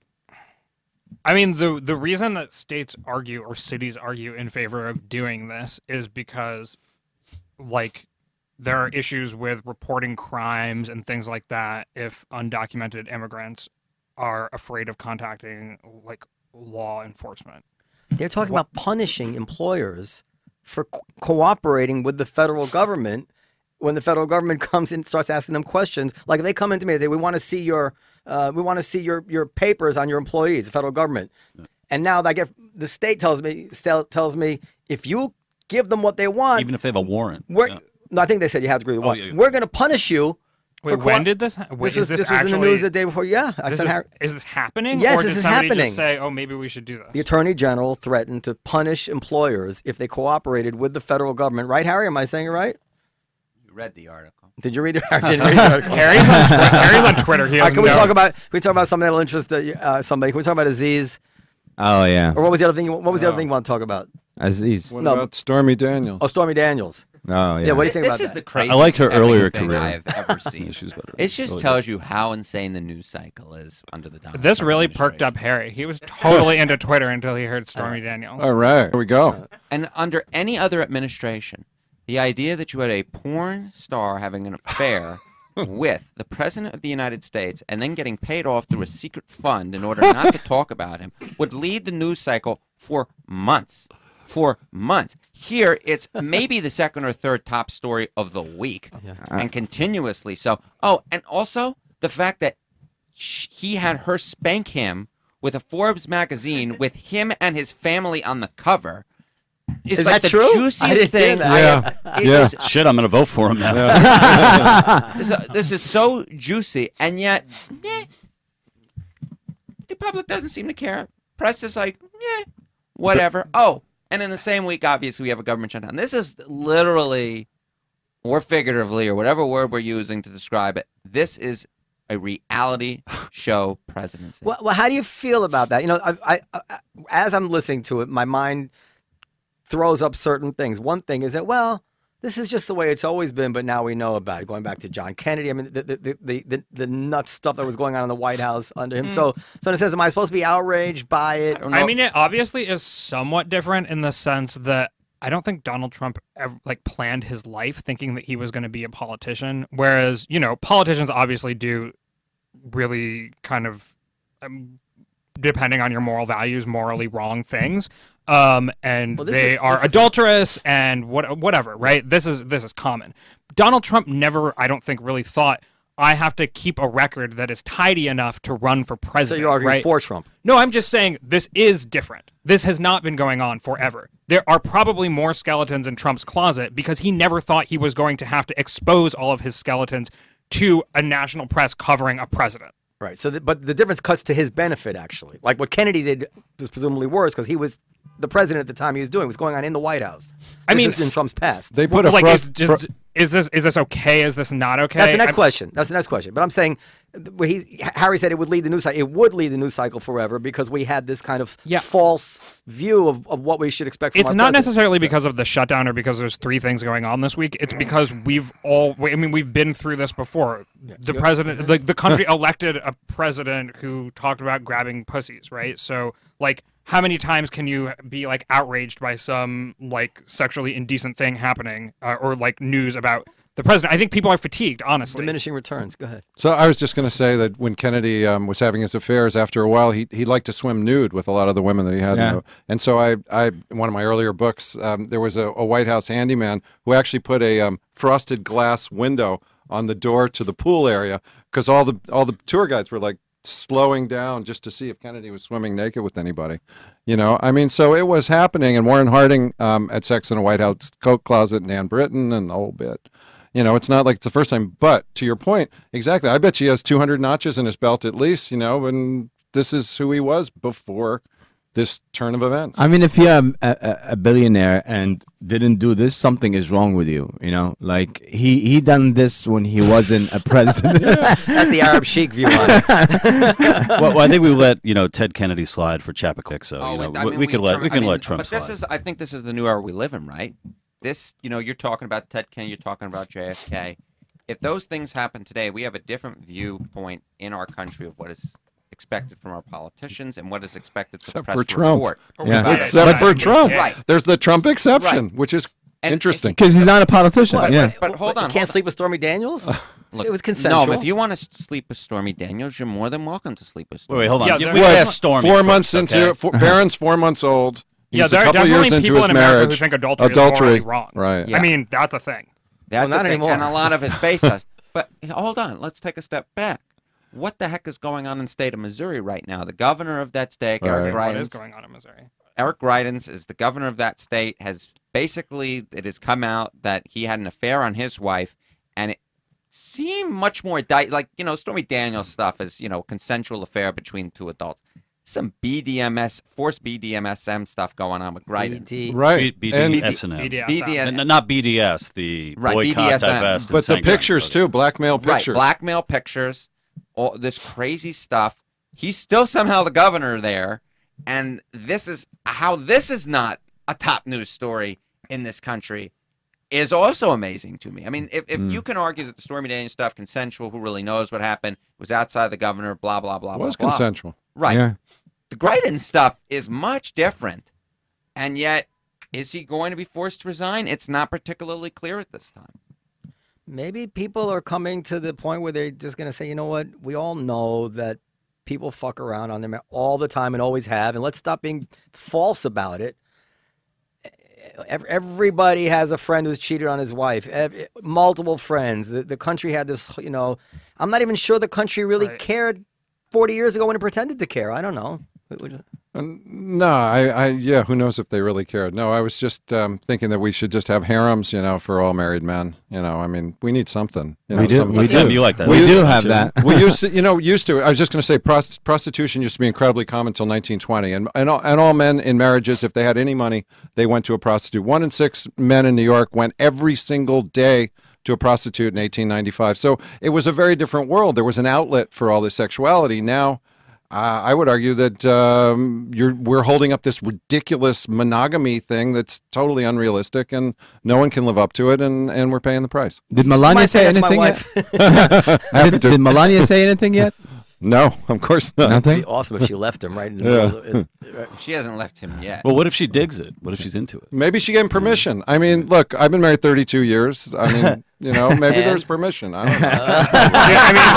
I mean, the the reason that states argue or cities argue in favor of doing this is because, like, there are issues with reporting crimes and things like that if undocumented immigrants are afraid of contacting, like, law enforcement. They're talking what? about punishing employers for co- cooperating with the federal government when the federal government comes in and starts asking them questions. Like, if they come into me and say, we want to see your uh, we want to see your, your papers on your employees, the federal government. Yeah. And now I get the state tells me tells me if you give them what they want, even if they have a warrant. We're, yeah. No, I think they said you have to agree with oh, one. Yeah, yeah. We're going to punish you. Wait, when did this? Wait, this was, this, this actually, was in the news the day before. Yeah, I this said. Is, Harry, is this happening? Yes, or this did is somebody happening. Just say, oh, maybe we should do this. The Attorney General threatened to punish employers if they cooperated with the federal government. Right, Harry? Am I saying it right? You read the article. Did you read the article? Didn't read the article. Harry's on Twitter. Harry's on Twitter. He right, can we know. talk about? Can we talk about something that'll interest uh, somebody? Can we talk about Aziz? Oh yeah. Or what was the other thing? You, what was the oh. other thing you want to talk about? Aziz. What No. about Stormy Daniels? Oh, Stormy Daniels. Oh yeah. Yeah. What do you think this about is that? the craziest I liked her earlier thing career. I've ever seen. She's better. It just Really tells good. you how insane the news cycle is under the Donald This Trump really perked up administration. Harry. He was totally into Twitter until he heard Stormy Daniels. All right, here we go. And under any other administration, the idea that you had a porn star having an affair with the president of the United States and then getting paid off through a secret fund in order not to talk about him would lead the news cycle for months. For months. Here, it's maybe the second or third top story of the week, yeah. and continuously so. Oh, and also the fact that sh- he had her spank him with a Forbes magazine with him and his family on the cover. Is, is like that the true? juiciest thing. Yeah, I have, yeah. Is, Shit, I'm gonna vote for him now. Yeah. this, is, this is so juicy, and yet, eh, the public doesn't seem to care. Press is like, yeah, whatever. Oh. And in the same week, obviously, we have a government shutdown. This is literally, or figuratively, or whatever word we're using to describe it, this is a reality show presidency. Well, well how do you feel about that? You know, I, I, I, as I'm listening to it, my mind throws up certain things. One thing is that, well, this is just the way it's always been, but now we know about it. Going back to John Kennedy, I mean, the the the the, the nuts stuff that was going on in the White House under him. Mm. So, so in a sense, am I supposed to be outraged by it? I, I mean, it obviously is somewhat different in the sense that I don't think Donald Trump ever, like planned his life thinking that he was going to be a politician. Whereas, you know, politicians obviously do really kind of, um, depending on your moral values, morally wrong things. Um, and well, they is, are adulterous and what, whatever, right? This is this is common. Donald Trump never, I don't think, really thought, I have to keep a record that is tidy enough to run for president. So you're arguing right? for Trump? No, I'm just saying this is different. This has not been going on forever. There are probably more skeletons in Trump's closet because he never thought he was going to have to expose all of his skeletons to a national press covering a president. Right. So, the, but the difference cuts to his benefit, actually. Like what Kennedy did was presumably worse because he was the president at the time he was doing. It was going on in the White House. I This mean, is in Trump's past. They put well, a like frost, is, just, is this is this okay? Is this not okay? That's the next I'm, question. That's the next question. But I'm saying, well, he, Harry said it would lead the news cycle. It would lead the news cycle forever because we had this kind of Yeah. false view of, of what we should expect from It's our not president. necessarily because of the shutdown or because there's three things going on this week. It's because we've all, I mean, we've been through this before. The president, the, the country elected a president who talked about grabbing pussies, right? So, like, how many times can you be, like, outraged by some, like, sexually indecent thing happening uh, or, like, news about the president? I think people are fatigued, honestly. Diminishing returns. Go ahead. So I was just going to say that when Kennedy um, was having his affairs, after a while, he he liked to swim nude with a lot of the women that he had. Yeah. You know? And so I, I, in one of my earlier books, um, there was a, a White House handyman who actually put a um, frosted glass window on the door to the pool area because all the all the tour guides were like slowing down just to see if Kennedy was swimming naked with anybody. You know, I mean, so it was happening. And Warren Harding um, had sex in a White House coat closet, and Ann Britton, and the whole bit. You know, it's not like it's the first time. But to your point, exactly, I bet he has two hundred notches in his belt at least, you know, and this is who he was before this turn of events. I mean, if you're a, a, a billionaire and didn't do this, something is wrong with you. You know, like he he done this when he wasn't a president. That's the Arab Sheik view on it. well, well, I think we let you know Ted Kennedy slide for Chappaquiddick, so Oh, you know we- I we, mean, we could let Trump- we I can mean, let Trump But this slide. is, I think, this is the new era we live in, right? This, you know, you're talking about Ted Kennedy, you're talking about J F K. If those things happen today, we have a different viewpoint in our country of what is expected from our politicians and what is expected for the Except press for to Trump. report. Yeah. about it. Except Right. for Trump. Right. There's the Trump exception, Right. which is And interesting. Because he's not a politician. But, yeah. but, but hold on. You can't hold sleep with Stormy Daniels? Look, It was consensual. No, if you want to sleep with Stormy Daniels, you're more than welcome to sleep with Wait, Stormy. wait, hold on. Yeah, Yeah, there- we Well, asked Stormy four first, months okay? into four, Barron's four months old. He's Yeah, there a are couple definitely years into people his in America marriage. who think adultery, adultery, is morally wrong. right? Yeah. I mean, that's a thing. That's Well, not a thing, anymore. and a lot of it's based on. But hold on, let's take a step back. What the heck is going on in the state of Missouri right now? The governor of that state, Eric What is Greitens, going on in Missouri? Eric Greitens is the governor of that state. Has basically it has come out that he had an affair on his wife, and it seemed much more di- like you know Stormy Daniels stuff is you know consensual affair between two adults. Some B D M S, forced B D M S M stuff going on with Greitens. B D. Right. B- And- BDSM. B D S M. B D S N- n- not B D S, the Right, boycott, B D S M. divest, and But the sanction. pictures too, blackmail Right, pictures. blackmail pictures, all this crazy stuff. He's still somehow the governor there, and this is how this is not a top news story in this country is also amazing to me. I mean, if, if Mm. you can argue that the Stormy Daniels stuff, consensual, who really knows what happened, was outside the governor, blah, blah, blah, It blah, was blah. consensual. Right. Yeah. The Greitens stuff is much different, and yet is he going to be forced to resign? It's not particularly clear at this time. Maybe people are coming to the point where they're just going to say, you know what? We all know that people fuck around on them all the time and always have, and let's stop being false about it. Ev- Everybody has a friend who's cheated on his wife. Ev- Multiple friends. The, the country had this, you know. I'm not even sure the country really Right. cared forty years ago when it pretended to care. I don't know. What would you- Um, No, I, I, yeah, who knows if they really cared? No, I was just um, thinking that we should just have harems, you know, for all married men. You know, I mean, we need something. You know, We do. something We that's- do. You like that? We don't do you? have that. we used to, you know, used to. I was just going to say, prost- prostitution used to be incredibly common until nineteen twenty, and and all, and all men in marriages, if they had any money, they went to a prostitute. One in six men in New York went every single day to a prostitute in eighteen ninety-five. So it was a very different world. There was an outlet for all this sexuality. Now, uh, I would argue that um, you're we're holding up this ridiculous monogamy thing that's totally unrealistic, and no one can live up to it, and, and we're paying the price. Did You Melania might say say that's my anything wife. yet? Happy did, to. did Melania say anything yet? No, of course not. It'd Nothing. be awesome if she left him right in the Yeah. middle. Of it. She hasn't left him yet. Well, what if she digs it? What if she's into it? Maybe she gave him permission. I mean, look, I've been married thirty-two years. I mean, you know, maybe And? there's permission. I don't know. Yeah,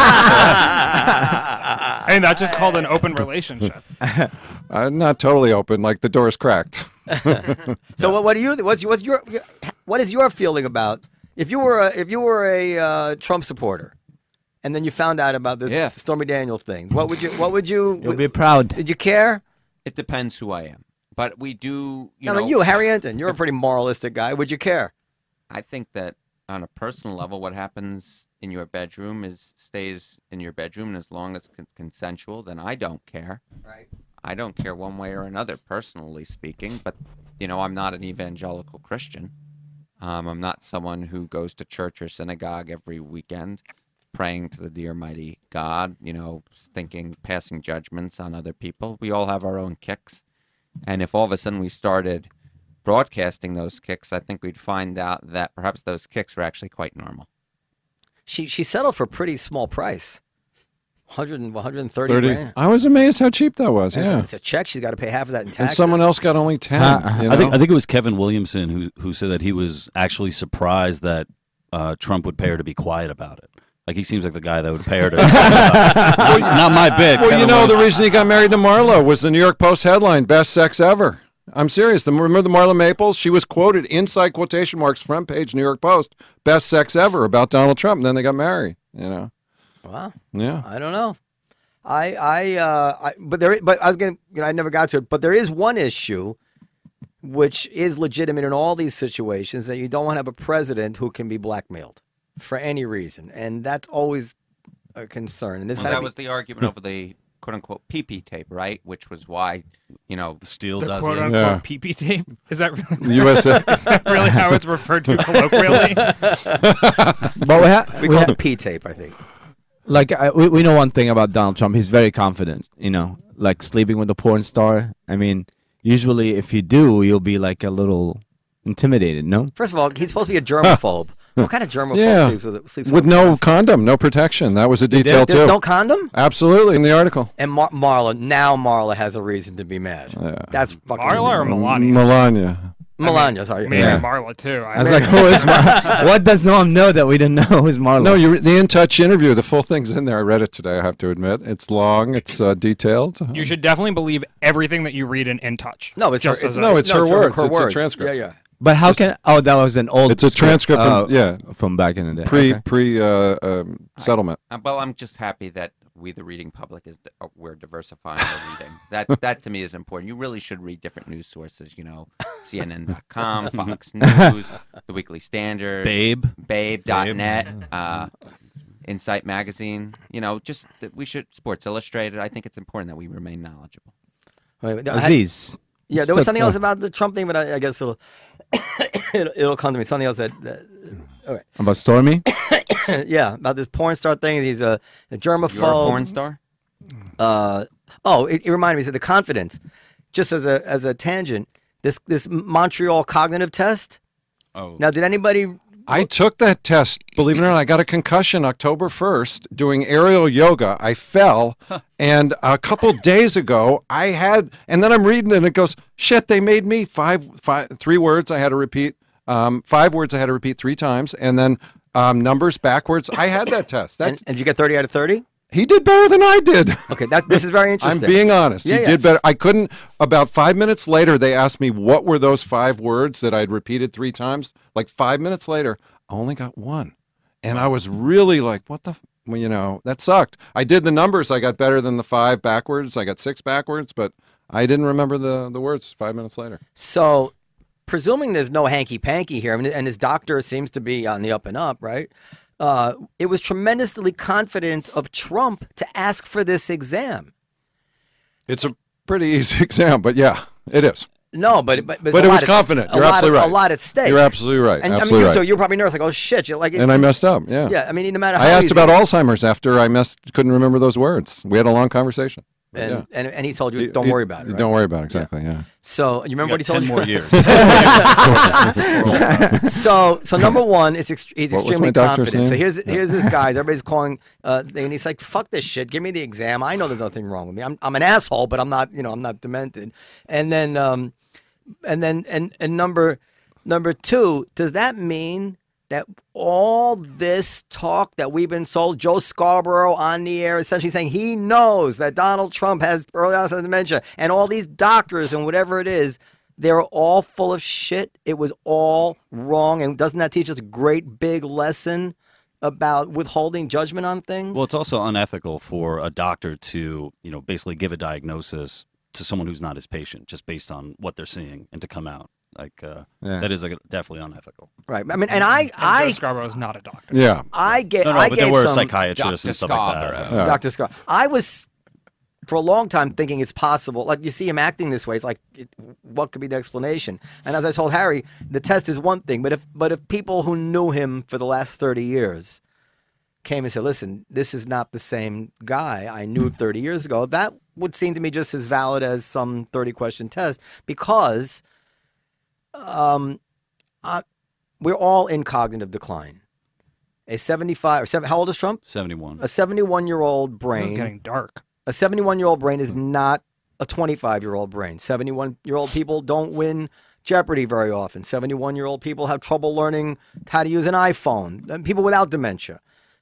I mean, I mean, that's just called an open relationship. Uh, not totally open, like the door's cracked. So what, what do you? What's, what's your? What is your feeling about if you were a, if you were a uh, Trump supporter, and then you found out about this Yeah. Stormy Daniels thing? What would you? What would you? You'll be proud. Did you care? It depends who I am. But we do, you I know. mean, you, Harry Enton, you're a pretty moralistic guy. Would you care? I think that on a personal level, what happens in your bedroom is stays in your bedroom, and as long as it's consensual, then I don't care. Right. I don't care one way or another, personally speaking. But you know, I'm not an evangelical Christian. Um, I'm not someone who goes to church or synagogue every weekend, praying to the dear mighty God. You know, thinking, passing judgments on other people. We all have our own kicks, and if all of a sudden we started broadcasting those kicks, I think we'd find out that perhaps those kicks were actually quite normal. She she settled for a pretty small price. one hundred, one hundred thirty thirty grand. I was amazed how cheap that was. It's, Yeah, it's a check. She's got to pay half of that in and taxes. someone else got only ten. Uh, you I think know? I think it was Kevin Williamson who who said that he was actually surprised that uh, Trump would pay her to be quiet about it. Like he seems like the guy that would pay her to. well, not my bit. Well, Kevin you know, Williamson. the reason he got married to Marla was the New York Post headline: "Best sex ever." I'm serious. The, remember the Marla Maples? She was quoted inside quotation marks, front page New York Post, "Best sex ever" about Donald Trump, and then they got married. You know. Wow. Yeah. I don't know. I, I, uh, I, but there, but I was gonna, you know, I never got to it. But there is one issue, which is legitimate in all these situations, that you don't want to have a president who can be blackmailed for any reason, and that's always a concern. And this Well, gotta that be- was the argument over the quote-unquote P P tape, right? Which was why, you know, the Steele The does quote it. unquote Yeah. P P tape? Is that really U S A. Is that really how it's referred to colloquially? But we, ha- we we call ha- it P tape, I think. like I, we, we know one thing about Donald Trump. He's very confident, you know, like sleeping with a porn star. I mean, usually if you do, you'll be like a little intimidated, no? First of all, he's supposed to be a germaphobe. What kind of germaphobe Yeah, sleeps with, sleeps with with no porn stars? condom, no protection. That was a detail There's too. no condom? Absolutely, in the article. And Mar- Marla, now Marla has a reason to be mad. That's fucking Marla or Melania? Melania. Melania, sorry. Maybe Yeah. Marla too. I was like, who is Mar- what does Noam know that we didn't know who's Marla? No, you re- the In Touch interview. The full thing's in there. I read it today. I have to admit, it's long. It's uh, detailed. You should definitely believe everything that you read in In Touch. No, it's her, Just it's, as a- no, it's her words. her It's a words. transcript. Yeah, yeah. But how can? Oh, that was an old. It's a script, transcript from uh, yeah from back in the day. pre Okay. pre uh, um, settlement. Uh, well, I'm just happy that we, the reading public, is uh, we're diversifying our reading. That that to me is important. You really should read different news sources. You know, C N N dot com, Fox News, The Weekly Standard, Babe. Babe dot net, uh, Insight Magazine. You know, just that we should Sports Illustrated. I think it's important that we remain knowledgeable. Wait, wait, I- Aziz. Yeah, there was Stuck- something else about the Trump thing, but I, I guess it'll, it'll it'll come to me. Something else that, that all right. About Stormy. Yeah, about this porn star thing. He's a, a germaphobe. You're a porn star? Uh, oh, it, it reminded me. He said the confidence. Just as a as a tangent, this this Montreal cognitive test. Oh. Now, did anybody? I took that test. Believe it or not, I got a concussion October first doing aerial yoga. I fell, and a couple days ago I had, and then I'm reading it and it goes, shit, they made me five, five, three words I had to repeat, um, five words I had to repeat three times, and then um, numbers backwards. I had that test. That And, and did you get thirty out of thirty? he did better than I did. Okay, that this is very interesting. I'm being honest. Yeah, he yeah. did better. I couldn't. About five minutes later, they asked me what were those five words that I'd repeated three times. Like five minutes later, I only got one, and I was really like, "What the?" F-? Well, you know, that sucked. I did the numbers. I got better than the five backwards. I got six backwards, but I didn't remember the the words five minutes later. So, presuming there's no hanky panky here, I mean, and his doctor seems to be on the up and up, right? Uh, it was tremendously confident of Trump to ask for this exam. It's a pretty easy exam, but yeah, it is. No, but but, But there's a it lot was at- confident. a You're lot absolutely at- right. A lot at stake. You're absolutely right. And absolutely I mean, right. so you're probably nervous, like, oh shit, you're like, and I messed up. Yeah. yeah. I mean, no matter how I asked easy- about Alzheimer's after I messed, couldn't remember those words. We had a long conversation. But and, yeah. and and he told you, He- don't he- worry about it. Right? Don't worry about it. Exactly. Yeah. So you remember You what he got told ten you? more years. so so number one, it's ext- he's What was extremely my doctor's confident. So name? here's here's this guy. Everybody's calling, uh, and he's like, "Fuck this shit. Give me the exam. I know there's nothing wrong with me. I'm I'm an asshole, but I'm not. You know, I'm not demented." And then um, and then and and number number two, does that mean that all this talk that we've been sold, Joe Scarborough on the air, essentially saying he knows that Donald Trump has early onset dementia, and all these doctors and whatever it is, they're all full of shit. It was all wrong. And doesn't that teach us a great big lesson about withholding judgment on things? Well, it's also unethical for a doctor to, you know, basically give a diagnosis to someone who's not his patient just based on what they're seeing and to come out. Like, uh, Yeah. that is like, definitely unethical. Right. I mean, and I, And I, Joe Scarborough is not a doctor. Yeah. I get, No, no, I but gave there were some, psychiatrists Doctor and stuff like that. Scarborough. right? Yeah. Doctor Scarborough. I was for a long time thinking it's possible. Like you see him acting this way, it's like, it, what could be the explanation? And as I told Harry, the test is one thing, but if but if people who knew him for the last thirty years came and said, listen, this is not the same guy I knew thirty years ago, that would seem to me just as valid as some thirty-question test, because um, uh, we're all in cognitive decline. A seventy-five or seven, how old is Trump? seventy-one. A seventy-one-year-old brain. This is getting dark. A seventy-one-year-old brain is not a twenty-five-year-old brain. seventy-one-year-old people don't win Jeopardy very often. seventy-one-year-old people have trouble learning how to use an iPhone. And people without dementia.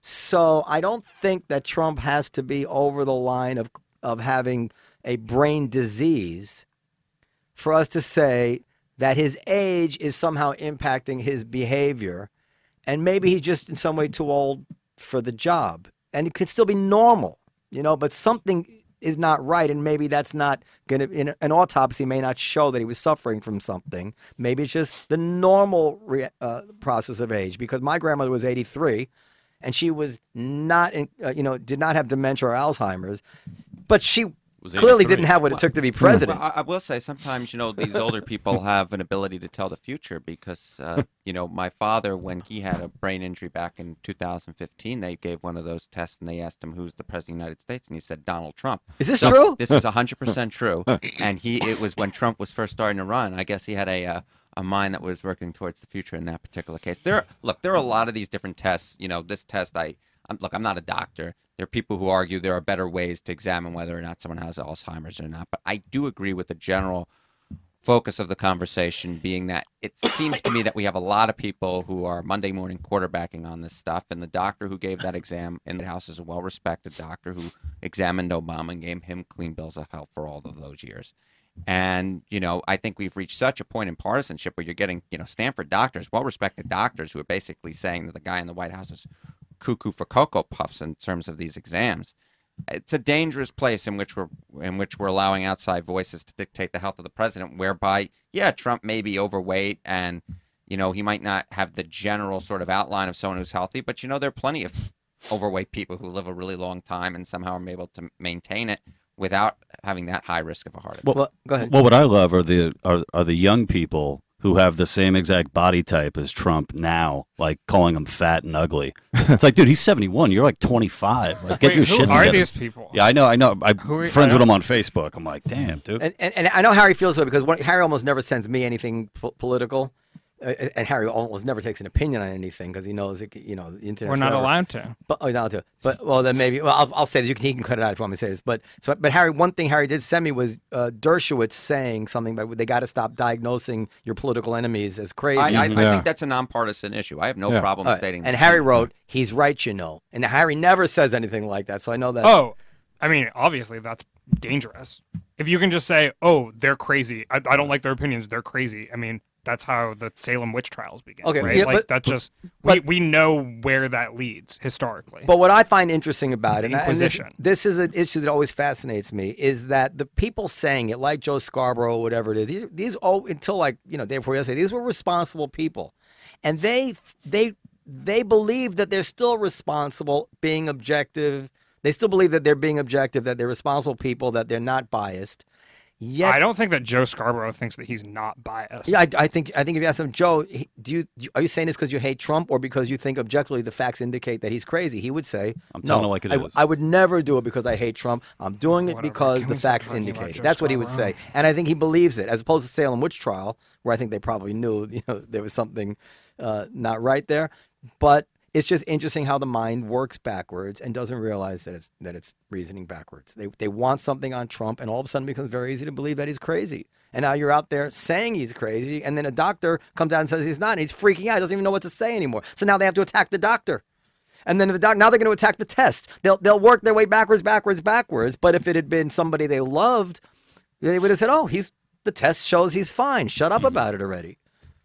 So I don't think that Trump has to be over the line of of having a brain disease for us to say that his age is somehow impacting his behavior. And maybe he's just in some way too old for the job. And it could still be normal, you know, but something is not right. And maybe that's not going to, an autopsy may not show that he was suffering from something. Maybe it's just the normal re, uh, process of age. Because my grandmother was eighty-three and she was not, in, uh, you know, did not have dementia or Alzheimer's, but she clearly didn't have what it took to be president. Well, I, I will say sometimes, you know, these older people have an ability to tell the future because, uh, you know, my father, when he had a brain injury back in two thousand fifteen, they gave one of those tests and they asked him who's the president of the United States, and he said Donald Trump. Is this so true? This is one hundred percent true. And he, it was when Trump was first starting to run. I guess he had a, uh, a mind that was working towards the future in that particular case. There, look, there are a lot of these different tests. You know, this test, I, I'm, look, I'm not a doctor. There are people who argue there are better ways to examine whether or not someone has Alzheimer's or not. But I do agree with the general focus of the conversation being that it seems to me that we have a lot of people who are Monday morning quarterbacking on this stuff. And the doctor who gave that exam in the House is a well-respected doctor who examined Obama and gave him clean bills of health for all of those years. And, you know, I think we've reached such a point in partisanship where you're getting, you know, Stanford doctors, well-respected doctors who are basically saying that the guy in the White House is cuckoo for Cocoa Puffs in terms of these exams. It's a dangerous place in which we're in which we're allowing outside voices to dictate the health of the president, whereby, yeah, Trump may be overweight and, you know, he might not have the general sort of outline of someone who's healthy, but, you know, there are plenty of overweight people who live a really long time and somehow are able to maintain it without having that high risk of a heart attack. Well, well go ahead. Well, what I love are the are, are the young people who have the same exact body type as Trump now, like calling him fat and ugly. It's like, dude, he's seventy-one. You're like twenty-five. Like, get Wait, your who shit are together. these people? Yeah, I know. I know. I'm Who are- friends I with don't- him on Facebook. I'm like, damn, dude. And, and, and I know Harry feels so because one, Harry almost never sends me anything po- political. Uh, and Harry almost never takes an opinion on anything because he knows, it, you know, the internet. We're not allowed to. But oh, not allowed to. But well, then maybe. Well, I'll, I'll say this. You can, he can cut it out if you want me to say this. But so, but Harry, one thing Harry did send me was uh, Dershowitz saying something that they got to stop diagnosing your political enemies as crazy. I, I, I Yeah. think that's a nonpartisan issue. I have no Yeah. problem Uh, stating and that. Harry wrote, "He's right, you know." And Harry never says anything like that, so I know that. Oh, I mean, obviously that's dangerous. If you can just say, "Oh, they're crazy. I, I don't like their opinions. They're crazy." I mean, that's how the Salem witch trials began. Okay, right? yeah, like but- that's just but- we, we know where that leads historically. But what I find interesting about it, and, I- and this, Inquisition. this is an issue that always fascinates me, is that the people saying it, like Joe Scarborough or whatever it is, these, these oh, until like you know day before yesterday, these were responsible people, and they they they believe that they're still responsible, being objective. They still believe that they're being objective, that they're responsible people, that they're not biased. Yet, I don't think that Joe Scarborough thinks that he's not biased. Yeah, I, I think I think if you ask him, Joe, he- do you do you- are you saying this because you hate Trump or because you think objectively the facts indicate that he's crazy? He would say, I'm telling no, it like it I, is." I would never do it because I hate Trump. I'm doing it Whatever. because Can the we stop facts talking about indicate it. Joe That's what he would say, Scarborough? and I think he believes it, as opposed to Salem witch trial, where I think they probably knew you know there was something uh, not right there, but. It's just interesting how the mind works backwards and doesn't realize that it's that it's reasoning backwards. They they want something on Trump, and all of a sudden it becomes very easy to believe that he's crazy. And now you're out there saying he's crazy, and then a doctor comes out and says he's not, and he's freaking out. He doesn't even know what to say anymore. So now they have to attack the doctor. And then the doc, now they're going to attack the test. They'll they'll work their way backwards, backwards, backwards. But if it had been somebody they loved, they would have said, "Oh, he's the test shows he's fine. Shut up about it already."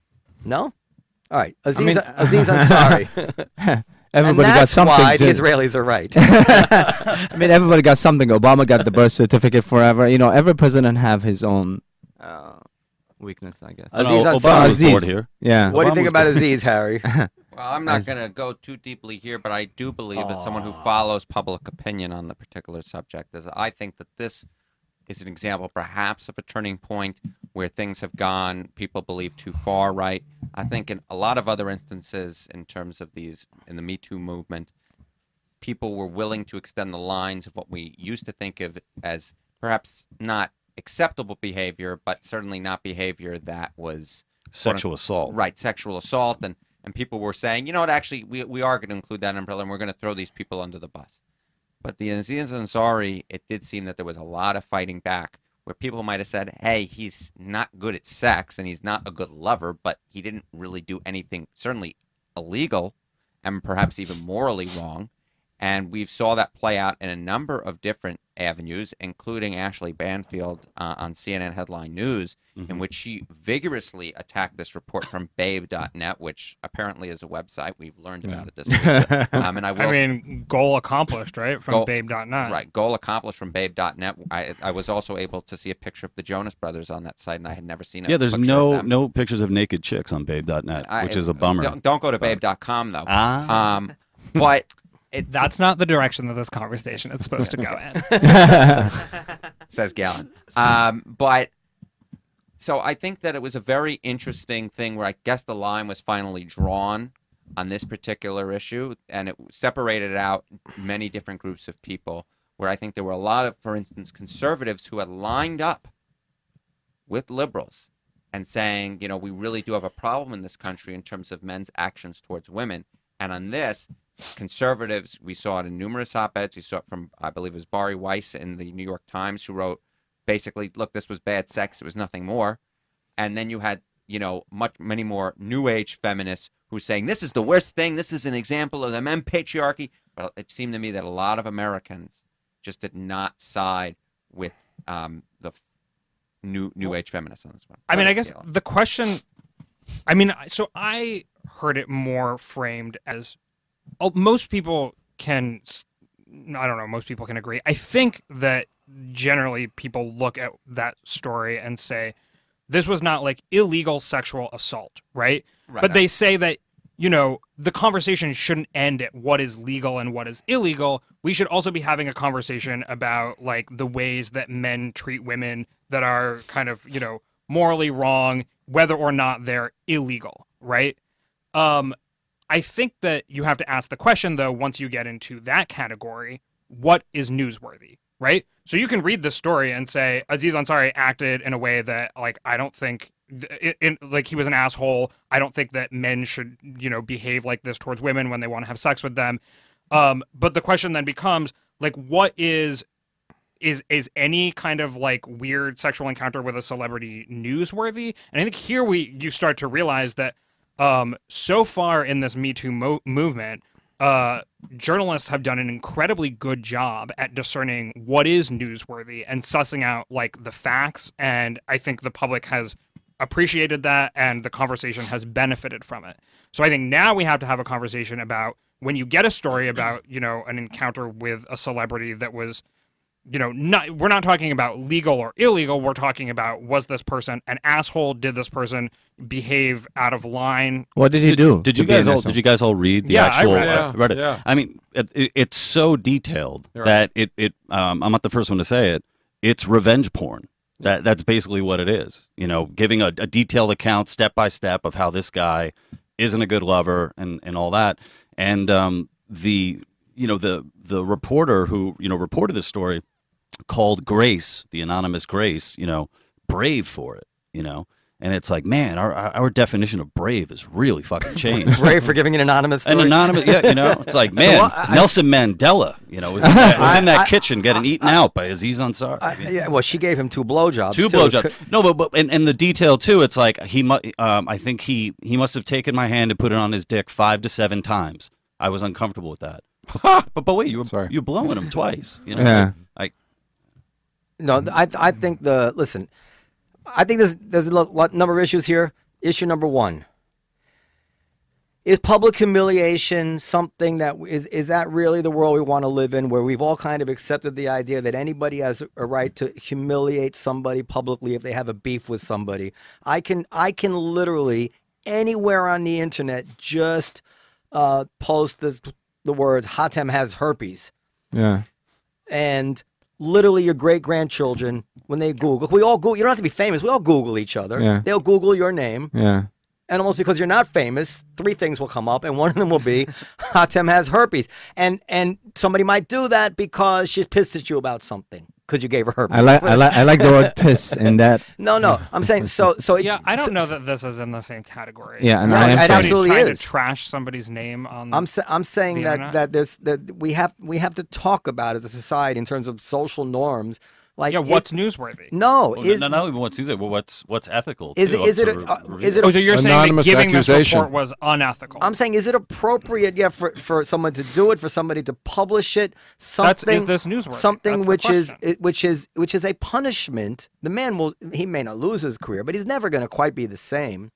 No. All right, Aziz, I mean- Aziz, I'm sorry. Everybody and got that's something. why the Jim. Israelis are right. I mean, everybody got something. Obama got the birth certificate forever. You know, every president have his own uh, weakness, I guess. Aziz No, Ansari. Obama was Aziz. bored here. Yeah. What do you Obama think was about good. Aziz, Harry? Well, Well, I'm not As- going to go too deeply here, but I do believe, as someone who follows public opinion on the particular subject, is I think that this is an example, perhaps, of a turning point where things have gone, people believe, too far right. I think in a lot of other instances, in terms of these, in the Me Too movement, people were willing to extend the lines of what we used to think of as perhaps not acceptable behavior, but certainly not behavior that was Sexual assault. Right, sexual assault. And, and people were saying, you know what, actually, we, we are going to include that umbrella and we're going to throw these people under the bus. But the Aziz Ansari, it did seem that there was a lot of fighting back where people might have said, hey, he's not good at sex and he's not a good lover, but he didn't really do anything certainly illegal and perhaps even morally wrong. And we saw that play out in a number of different avenues, including Ashley Banfield uh, on C N N Headline News, mm-hmm. in which she vigorously attacked this report from Babe dot net, which apparently is a website. We've learned about it this week. Um, and I, will, I mean, goal accomplished, right, from goal, Babe dot net. Right, goal accomplished from Babe dot net. I, I was also able to see a picture of the Jonas Brothers on that site, and I had never seen a Yeah, there's picture no of them. no pictures of naked chicks on Babe dot net, I- which is a bummer. Don't, don't go to Babe dot com, though. Ah. Um, but... It's, That's not the direction that this conversation is supposed to go in. Says Gallon. Um, but so I think that it was a very interesting thing where I guess the line was finally drawn on this particular issue, and it separated out many different groups of people where I think there were a lot of, for instance, conservatives who had lined up with liberals and saying, you know, we really do have a problem in this country in terms of men's actions towards women. And on this, conservatives, we saw it in numerous op-eds. We saw it from, I believe it was Bari Weiss in the New York Times, who wrote basically, look, this was bad sex. It was nothing more. And then you had, you know, much, many more new age feminists who were saying, this is the worst thing. This is an example of the men patriarchy. But it seemed to me that a lot of Americans just did not side with um, the f- new new age feminists on this one. I mean, I guess the question, I mean, so I heard it more framed as, oh, most people can, I don't know, most people can agree. I think that generally people look at that story and say, this was not like illegal sexual assault, right? Right. But they say that, you know, the conversation shouldn't end at what is legal and what is illegal. We should also be having a conversation about like the ways that men treat women that are kind of, you know, morally wrong, whether or not they're illegal, right? Um, I think that you have to ask the question, though, once you get into that category, what is newsworthy, right? So you can read the story and say, Aziz Ansari acted in a way that, like, I don't think, in, in, like, he was an asshole. I don't think that men should, you know, behave like this towards women when they want to have sex with them. Um, but the question then becomes, like, what is, is, is any kind of, like, weird sexual encounter with a celebrity newsworthy? And I think here we, you start to realize that, Um, so far in this Me Too mo- movement, uh, journalists have done an incredibly good job at discerning what is newsworthy and sussing out like the facts. And I think the public has appreciated that and the conversation has benefited from it. So I think now we have to have a conversation about when you get a story about, you know, an encounter with a celebrity that was, you know, not, we're not talking about legal or illegal. We're talking about, was this person an asshole? Did this person behave out of line? What did he did, do? Did you to be guys an all? asshole? Did you guys all read the Yeah, I actual? read it. uh, read it. Yeah. I mean, it, it, it's so detailed You're that it it. Um, I'm not the first one to say it. It's revenge porn. That that's basically what it is. You know, giving a, a detailed account, step by step, of how this guy isn't a good lover and and all that. And um, the you know the the reporter who you know reported this story called Grace, the anonymous Grace, you know, brave for it, you know. And it's like, man, our our definition of brave is really fucking changed. Brave for giving an anonymous story. An anonymous, yeah, you know. It's like, man, So, uh, I- Nelson Mandela, you know, was in that, was in that I- I- kitchen getting eaten out by Aziz Ansari. I, yeah, well, she gave him two blowjobs. Two too. blowjobs. No, but, but and, and the detail too. It's like he mu- um, I think he he must have taken my hand and put it on his dick five to seven times. I was uncomfortable with that. but but wait, you were Sorry. you blowing him twice. You know, Yeah. like No, I I think the listen. I think there's there's a lo- lot, number of issues here. Issue number one: is public humiliation something that is is that really the world we want to live in, where we've all kind of accepted the idea that anybody has a right to humiliate somebody publicly if they have a beef with somebody? I can I can literally anywhere on the internet just uh, post this, the words Hatem has herpes, Yeah. and literally your great grandchildren when they Google, we all Google. You don't have to be famous. We all Google each other. Yeah. They'll Google your name. Yeah. And almost because you're not famous, three things will come up, and one of them will be Hatem has herpes. And and somebody might do that because she's pissed at you about something because you gave her herpes. I like I like I like the word piss in that. No, no, I'm saying so. So it, Yeah, I don't so- know that this is in the same category. Yeah, and No, I am it saying- absolutely trying is. to trash somebody's name on. I'm sa- I'm saying the that internet? that there's that we have we have to talk about as a society in terms of social norms. Like yeah, it- what's newsworthy? No, Well, is no, not even what's Tuesday, well, what's what's ethical? Is it- too, is up it to a- uh, review. is it a- Oh, so you're saying that Anonymous giving this accusation. report was unethical? I'm saying, is it appropriate, yeah, for, for someone to do it, for somebody to publish it? That's- Something, is this newsworthy? Something That's the which is question. it- which is which is a punishment. The man will he may not lose his career, but he's never going to quite be the same.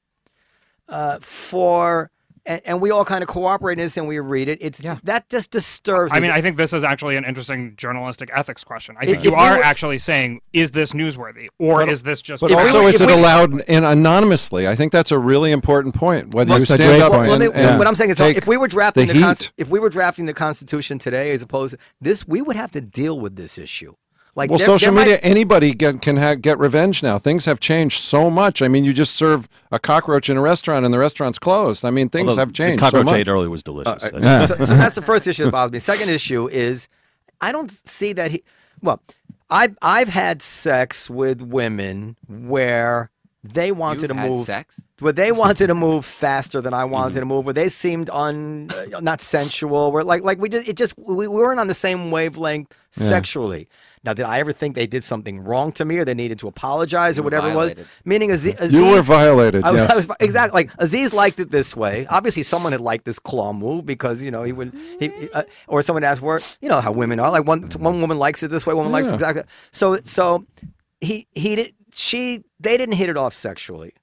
Uh, for and, and we all kind of cooperate in this, and we read it. It's that just disturbs me. I mean, I think this is actually an interesting journalistic ethics question. I If- think if you we are were- actually saying, is this newsworthy, or But- is this just? But If we also, were- is if it we- allowed in anonymously? I think that's a really important point. Whether you That's a stand great up point. Well, and, they- and what I'm saying is, take if we were drafting the the, heat, cons- if we were drafting the Constitution today, as opposed to this, we would have to deal with this issue. Like, well, there- social there might- media, anybody get, can ha- get revenge now. Things have changed so much. I mean, you just serve a cockroach in a restaurant and the restaurant's closed. I mean, things Although have changed The so cockroach much. ate earlier was delicious. Uh, I- yeah. so, so that's the first issue that bothers me. Second issue is I don't see that he. Well, I've I've had sex with women where they wanted You've to had move. sex? Where they wanted to move faster than I wanted Mm-hmm. to move. Where they seemed un uh, not sensual. Where like like we just it just we, we weren't on the same wavelength Yeah. sexually. Now, did I ever think they did something wrong to me or they needed to apologize or You were whatever it violated. was? Meaning Aziz, Aziz You were violated, I, yes. I was exactly like Aziz liked it this way. Obviously, someone had liked this claw move because you know he would he he, uh, or someone asked for it. You know how women are. Like one one woman likes it this way, one woman likes it Yeah. exactly. So so he he did she they didn't hit it off sexually.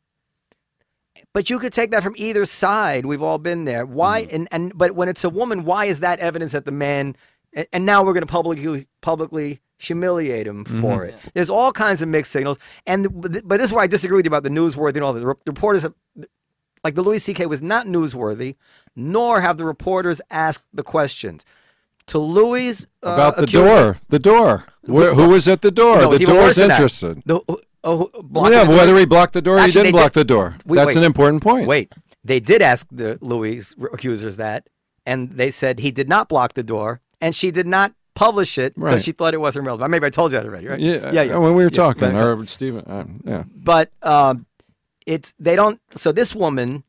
But you could take that from either side. We've all been there. Why and and but when it's a woman, why is that evidence that the man? And, and now we're going to publicly publicly humiliate him for it. There's all kinds of mixed signals. And but this is where I disagree with you about the newsworthy and all that. The re- reporters have, like the Louis C K was not newsworthy, nor have the reporters asked the questions. To Louis uh, About the accuser- door. The door. Where, who was at the door? No, it's the even door's worse than that. interested. The, oh, who- blocking Yeah, the door. whether he blocked the door or he Actually, didn't they block did- the door. Wait, That's wait. an important point. Wait, they did ask the Louis accusers that, and they said he did not block the door, and she did not publish it because Right. she thought it wasn't relevant. Maybe I told you that already, right? Yeah, yeah, yeah. When we were Yeah, talking, but- or Stephen, uh, yeah. But um, it's they don't. So this woman,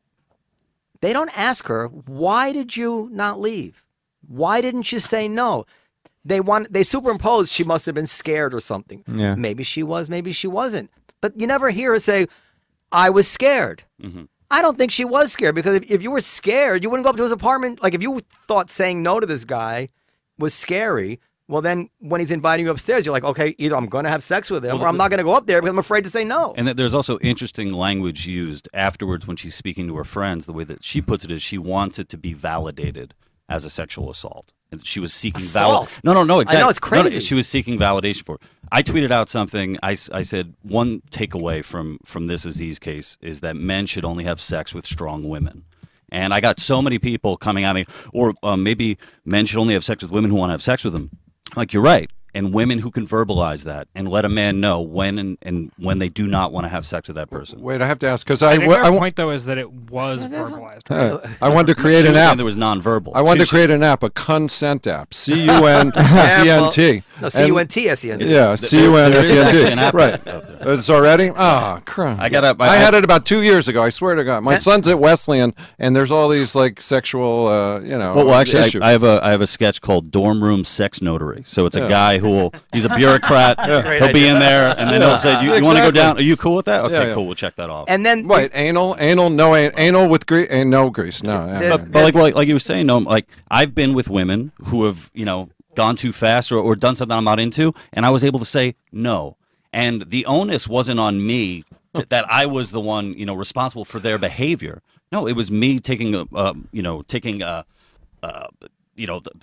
they don't ask her why did you not leave? Why didn't you say no? They want they superimpose she must have been scared or something. Yeah. Maybe she was, maybe she wasn't. But you never hear her say, "I was scared." Mhm. I don't think she was scared because if, if you were scared, you wouldn't go up to his apartment. Like if you thought saying no to this guy was scary, well then when he's inviting you upstairs, you're like, okay, either I'm going to have sex with him Well, or I'm the- not going to go up there because I'm afraid to say no. And that there's also interesting language used afterwards when she's speaking to her friends. The way that she puts it is she wants it to be validated as a sexual assault. And she was seeking Assault? validation. No, no, no, I exactly. know, it's No, no, crazy. she was seeking validation for it. I tweeted out something. I, s- I said one takeaway from, from this Aziz case is that men should only have sex with strong women. And I got so many people coming at me, or um, maybe men should only have sex with women who want to have sex with them. I'm like, you're right. And women who can verbalize that and let a man know when and, and when they do not want to have sex with that person. Wait, I have to ask because I, I think wa- our I, wa- point though is that it was verbalized. uh, I wanted to create She an was saying app. There was nonverbal. I wanted She- to create an app, a consent app, C U N S E N T. No, C U N T S E N T. Yeah, There- C U N S E there N is T. actually an app Right. out there. It's already? Ah, crap. I got up. I had it about two years ago. I swear to God. My son's at Wesleyan, and there's all these like sexual, uh, you know. Well, well actually, issues. I, I have a I have a sketch called Dorm Room Sex Notary. So it's a Yeah. guy who will he's a bureaucrat. Great He'll be idea. in there, and then Yeah. he'll say, "You, you want to go Exactly. down? Are you cool with that? Okay, Yeah, yeah. cool. We'll check that off." And then Wait, anal, anal, no, an- anal with grease, and no grease, no. yeah, There's- yeah. but like, like like you were saying, no, like I've been with women who have you know gone too fast or, or done something I'm not into, and I was able to say no, and the onus wasn't on me to, that I was the one you know responsible for their behavior. No, it was me taking a uh, you know taking a uh, you know the, the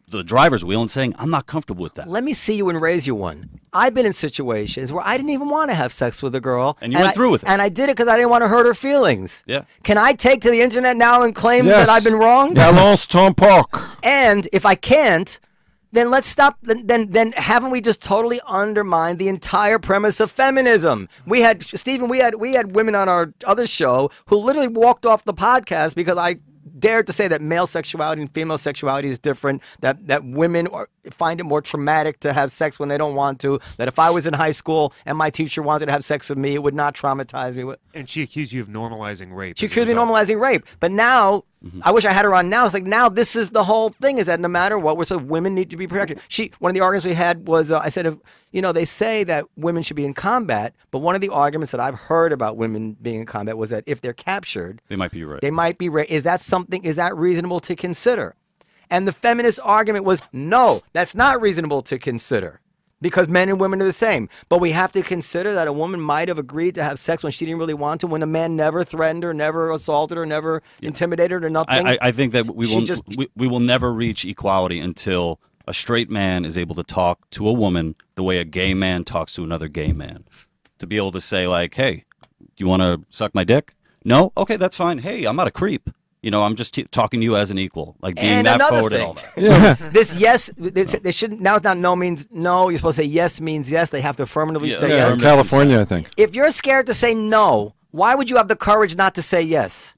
the driver's wheel and saying, I'm not comfortable with that. Let me see you and raise you one. I've been in situations where I didn't even want to have sex with a girl. And you went I, through with it. And I did it because I didn't want to hurt her feelings. Yeah. Can I take to the internet now and claim Yes. that I've been wronged? Balance ton porc. And if I can't, then let's stop. Then, then, then haven't we just totally undermined the entire premise of feminism? We had, Stephen, we had, we had women on our other show who literally walked off the podcast because I dared to say that male sexuality and female sexuality is different, that that women are, find it more traumatic to have sex when they don't want to, that if I was in high school and my teacher wanted to have sex with me, it would not traumatize me. And she accused you of normalizing rape. She accused me of normalizing rape. But now, mm-hmm. I wish I had her on now. It's like, now this is the whole thing, is that no matter what, we're so women need to be protected. She, one of the arguments we had was, uh, I said, if, you know, they say that women should be in combat, but one of the arguments that I've heard about women being in combat was that if they're captured, They might be right. they might be raped. Is that something, is that reasonable to consider? And the feminist argument was, no, that's not reasonable to consider because men and women are the same. But we have to consider that a woman might have agreed to have sex when she didn't really want to, when a man never threatened her, never assaulted her, never yeah. intimidated her, or nothing. I, I, I think that we She will just- we, we will never reach equality until a straight man is able to talk to a woman the way a gay man talks to another gay man. To be able to say, like, hey, do you want to suck my dick? No? Okay, that's fine. Hey, I'm not a creep. You know, I'm just t- talking to you as an equal, like being And that another forward thing, and all that. this yes, this, they shouldn't. Now it's not no means no. You're supposed to say yes means yes. They have to affirmatively say Yeah, yes. from California, I think. If you're scared to say no, why would you have the courage not to say yes?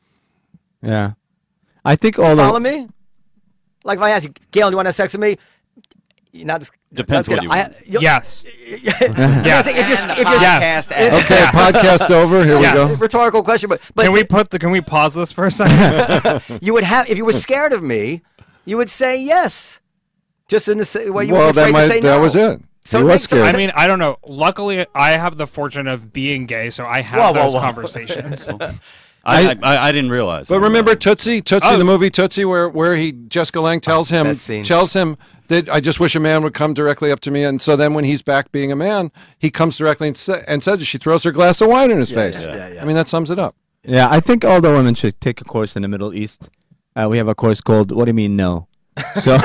Yeah. I think all Follow the me? Like if I ask you, Gail, do you want to have sex with me? You're not just, Depends let's what get you it. want. I, you'll- Yes. Yes. Yes. If you're, And if the you're, podcast if- ends. Okay, podcast over. Here Yes. we go. Rhetorical question, but but Can we put the? Can we pause this for a second? you would have if you were scared of me, you would say yes. Just in the sa- way you Well, were afraid that might to say that no. was it. So he it was makes- so scared. I mean, I don't know. Luckily, I have the fortune of being gay, so I have Whoa, whoa, those whoa. conversations. I, I, I didn't realize. But remember Tootsie, Tootsie, Oh. the movie Tootsie, where where he Jessica Lange tells him best scene. tells him that I just wish a man would come directly up to me, and so then when he's back being a man, he comes directly and, sa- and says it. She throws her glass of wine in his face. yeah, yeah, yeah. I mean, that sums it up. yeah, I think all the women should take a course in the Middle East. Uh, we have a course called "What Do You Mean No?" So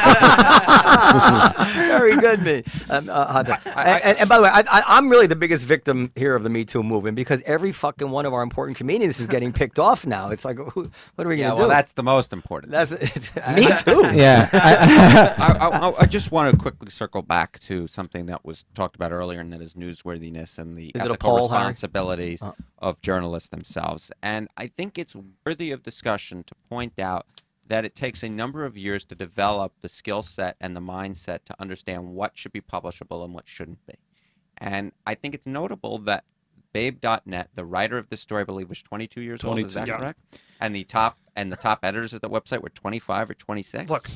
Very good, me. Um, uh, Hunter. and, and, and by the way, I, I, I'm really the biggest victim here of the Me Too movement because every fucking one of our important comedians is getting picked off now. It's like, who, what are we Yeah, gonna well, do? that's the most important. That's it's, Me Too. yeah, I, I, I just want to quickly circle back to something that was talked about earlier, and that is newsworthiness and the Is it a ethical poll, Harry? responsibilities Uh. of journalists themselves. And I think it's worthy of discussion to point out that it takes a number of years to develop the skill set and the mindset to understand what should be publishable and what shouldn't be. And I think it's notable that Babe dot net, the writer of this story, I believe, was twenty-two years old. Is that twenty-two. Yeah. correct? And the top and the top editors at the website were twenty-five or twenty-six. Look,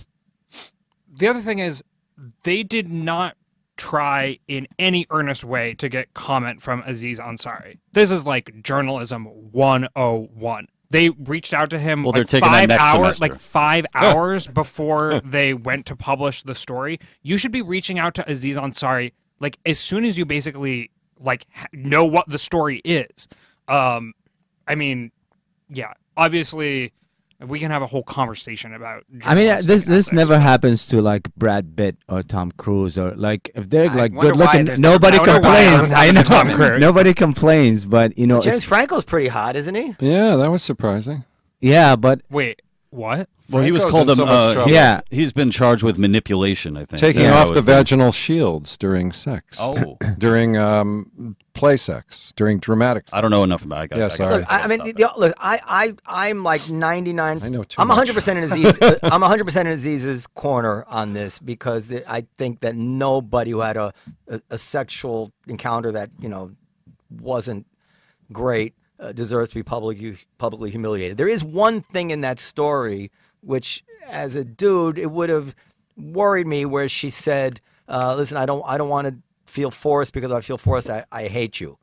the other thing is, they did not try in any earnest way to get comment from Aziz Ansari. This is like journalism one oh one. They reached out to him Well, they're like taking that five next hours, semester. like five hours before they went to publish the story. You should be reaching out to Aziz Ansari like as soon as you basically like ha- know what the story is. Um, I mean, yeah, obviously we can have a whole conversation about. I mean, uh, journalism this and this ethics. never happens to like Brad Pitt or Tom Cruise or like if they're I like wonder good why looking. there's never- Nobody I wonder why it complains. doesn't I happen know to Tom Cruise. nobody complains, but you know, James it's, Franco's pretty hot, isn't he? Yeah, that was surprising. yeah, but Wait, what? Well, he was Franco's called in him. so much uh, trouble. he- Yeah. he's been charged with manipulation. I think Taking Yeah, off that the was the- vaginal shields during sex. Oh. during um, play sex, during dramatic sex. I don't know enough about. it. I got, Yeah, I got- sorry. Look, I, I mean, Stop the, it. look, I, I, I'm like ninety-nine. I know too I'm much. one hundred percent in Aziz. I'm one hundred percent in Aziz's corner on this because I think that nobody who had a, a, a sexual encounter that you know wasn't great uh, deserves to be publicly publicly humiliated. There is one thing in that story which, as a dude, it would have worried me, where she said, uh, "Listen, I don't, I don't want to feel forced because if I feel forced, I, I hate you."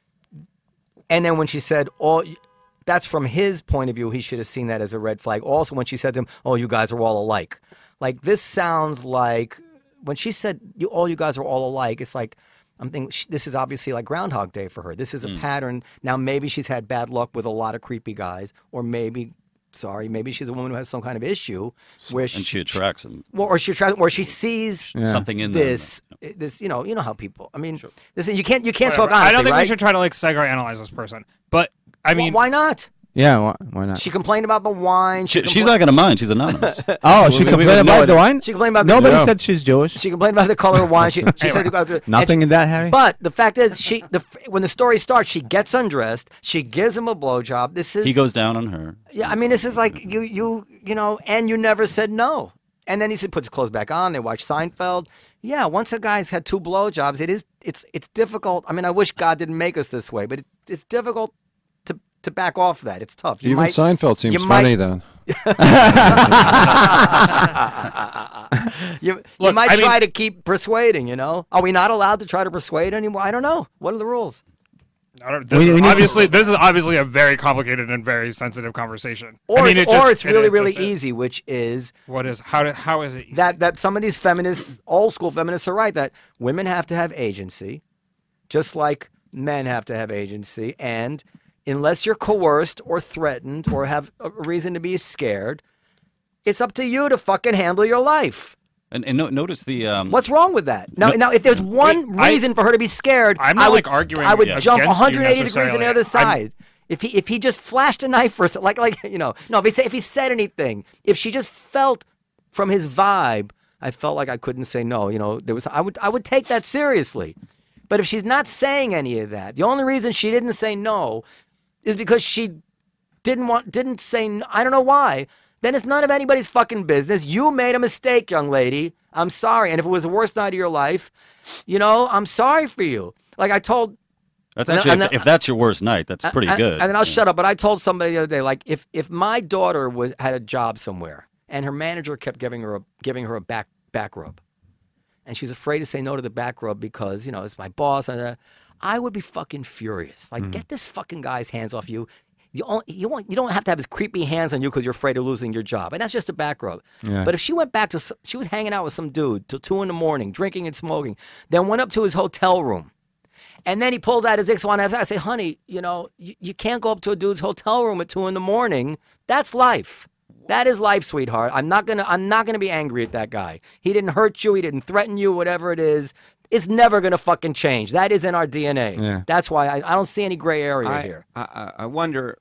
And then when she said, "Oh," that's from his point of view. He should have seen that as a red flag. Also, when she said to him, "Oh, you guys are all alike," like this sounds like when she said, "You, all you guys are all alike." It's like I'm thinking sh- this is obviously like Groundhog Day for her. This is a pattern. Now maybe she's had bad luck with a lot of creepy guys, or maybe sorry, maybe she's a woman who has some kind of issue where she, and she attracts him. Well, or she attracts, or she sees Yeah. Something in this. This, you know, you know how people. I mean, listen, you can't you can't Whatever. talk honestly, I don't think right? we should try to like psychoanalyze this person, but I Well, mean, why not? Yeah, why, why not? She complained about the wine. She, She she's compla- not going to mind. She's anonymous. Oh, she We- we complained have no about the idea. wine? She complained about the Nobody Yeah. said she's Jewish. She complained about the color of wine. She, she said and Nothing she- in that, Harry? But the fact is, she the when the story starts, she gets undressed. She gives him a blowjob. This is He goes down on her. Yeah, I mean, this is like you you you know, and you never said no. And then he said, puts his clothes back on. They watch Seinfeld. Yeah, once a guy's had two blowjobs, it is it's it's difficult. I mean, I wish God didn't make us this way, but it, it's difficult to to back off that. It's tough. You Even might- Seinfeld seems you funny might- then. you, you Look, might I try mean- to keep persuading, you know? Are we not allowed to try to persuade anymore? I don't know. What are the rules? I don't, this We- is we need to- obviously this is obviously a very complicated and very sensitive conversation. Or I mean, it's, it or just- it's it- really, it really just is. easy, which is What is how do, how is it? that that some of these feminists, old school feminists, are right that women have to have agency, just like men have to have agency, and unless you're coerced or threatened or have a reason to be scared, it's up to you to fucking handle your life. And, and no, notice the. Um, What's wrong with that? Now, No- now, if there's one Wait, I- reason for her to be scared, I'm I not, would, like, arguing I would against jump you one hundred eighty degrees on the necessarily. other I'm- side. If he if he just flashed a knife for us, like like you know, no, if he said, if he said anything, if she just felt from his vibe, I felt like I couldn't say no. You know, there was I would I would take that seriously. But if she's not saying any of that, the only reason she didn't say no is because she didn't want didn't say no, I don't know why. Then it's none of anybody's fucking business. You made a mistake, young lady. I'm sorry. And if it was the worst night of your life, you know, I'm sorry for you. Like I told That's and actually, then- if, if that's your worst night, that's pretty and, good. And then I'll shut up. But I told somebody the other day, like, if if my daughter was had a job somewhere and her manager kept giving her a giving her a back back rub, and she's afraid to say no to the back rub because you know it's my boss, and uh, I would be fucking furious. Like, Mm-hmm. get this fucking guy's hands off you. You only, you want you don't have to have his creepy hands on you because you're afraid of losing your job, and that's just a back rub. Yeah. But if she went back to s- she was hanging out with some dude till two in the morning, drinking and smoking, then went up to his hotel room. And then he pulls out his X one. I say, honey, you know, you, you can't go up to a dude's hotel room at two in the morning. That's life. That is life, sweetheart. I'm not gonna. I'm not gonna be angry at that guy. He didn't hurt you. He didn't threaten you. Whatever it is, it's never gonna fucking change. That is in our D N A. Yeah. That's why I, I don't see any gray area I, here. I, I- I wonder.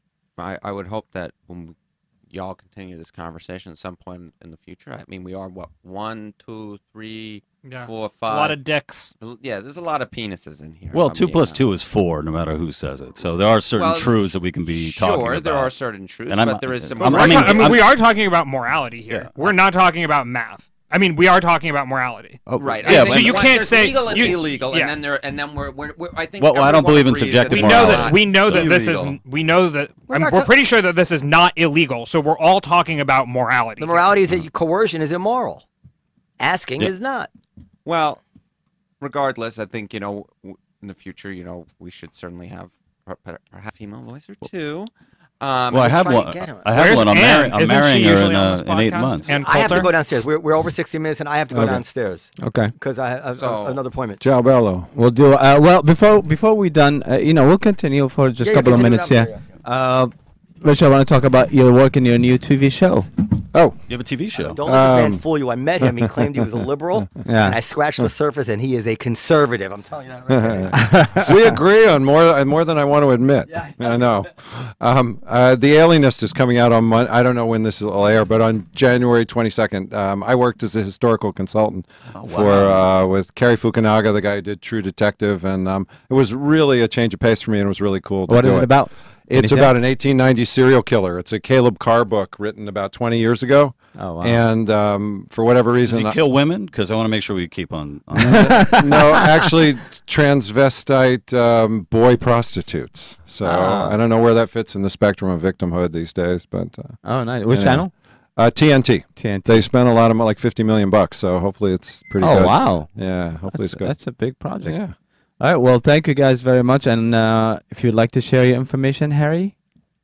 I, I would hope that when we, y'all continue this conversation at some point in the future. I mean, we are what one, two, three, Yeah. four, A five. lot of dicks. Yeah, there's a lot of penises in here. Well, if I'm two being plus honest. two is four, no matter who says it. So there are certain Well, truths that we can be sure, talking about. there are certain truths, And I'm- but there is some But we're I mean, ta- I mean, I'm- we are talking about morality here. We're not talking about math. I mean, we are talking about morality. Oh, Right. Yeah, I but- think so you one- can't there's say legal and you- illegal, yeah. and then there, and then we're, we're, we're I think. Well, I don't everyone believe in agrees subjective that We it's know not that we know that this is illegal. we know that We're I'm, not we're ta- pretty sure that this is not illegal. So we're all talking about morality. The morality is that coercion is immoral. Asking Yeah. is not. Well, regardless, I think you know w- in the future, you know, we should certainly have per- per- perhaps a female voice or two. Um, Well, I and have try to one. get her. I have Where's one. I'm, Ann? marry- I'm Isn't she marrying her usually in, on uh, this in eight podcast? months. And I have to Coulter? go downstairs. We're, we're over sixty minutes, and I have to go Okay. downstairs. Okay. Because I have So- another appointment. Ciao bello. We'll do. Uh, well, before before we done, uh, you know, we'll continue for just a Yeah, yeah, couple of continue minutes. that, Yeah. Uh, Rich, I want to talk about your work in your new T V show. Oh, You have a T V show. Don't let this man Um, fool you. I met him. He claimed he was a liberal, Yeah. and I scratched the surface, and he is a conservative. I'm telling you that right now. we agree on more uh, more than I want to admit. Yeah. I know. Um, uh, the Alienist is coming out on Mon- I don't know when this will air, but on January twenty-second. Um, I worked as a historical consultant for uh, with Cary Fukunaga, the guy who did True Detective, and um, it was really a change of pace for me, and it was really cool to What do is it about? Can It's you about tell? an eighteen ninety serial killer. It's a Caleb Carr book written about twenty years ago. Oh, wow. And um, for whatever Does reason, he I- kill women? Because I want to make sure we keep on. on no, actually, transvestite um, boy prostitutes. So Ah. I don't know where that fits in the spectrum of victimhood these days, but uh, Oh, nice. Which yeah. channel? Uh, T N T. T N T. They spent a lot of mo- like fifty million bucks, so hopefully it's pretty Oh, good. wow. Yeah, hopefully That's, it's good. that's a big project. Yeah. All right. Well, thank you guys very much. And uh, if you'd like to share your information, Harry.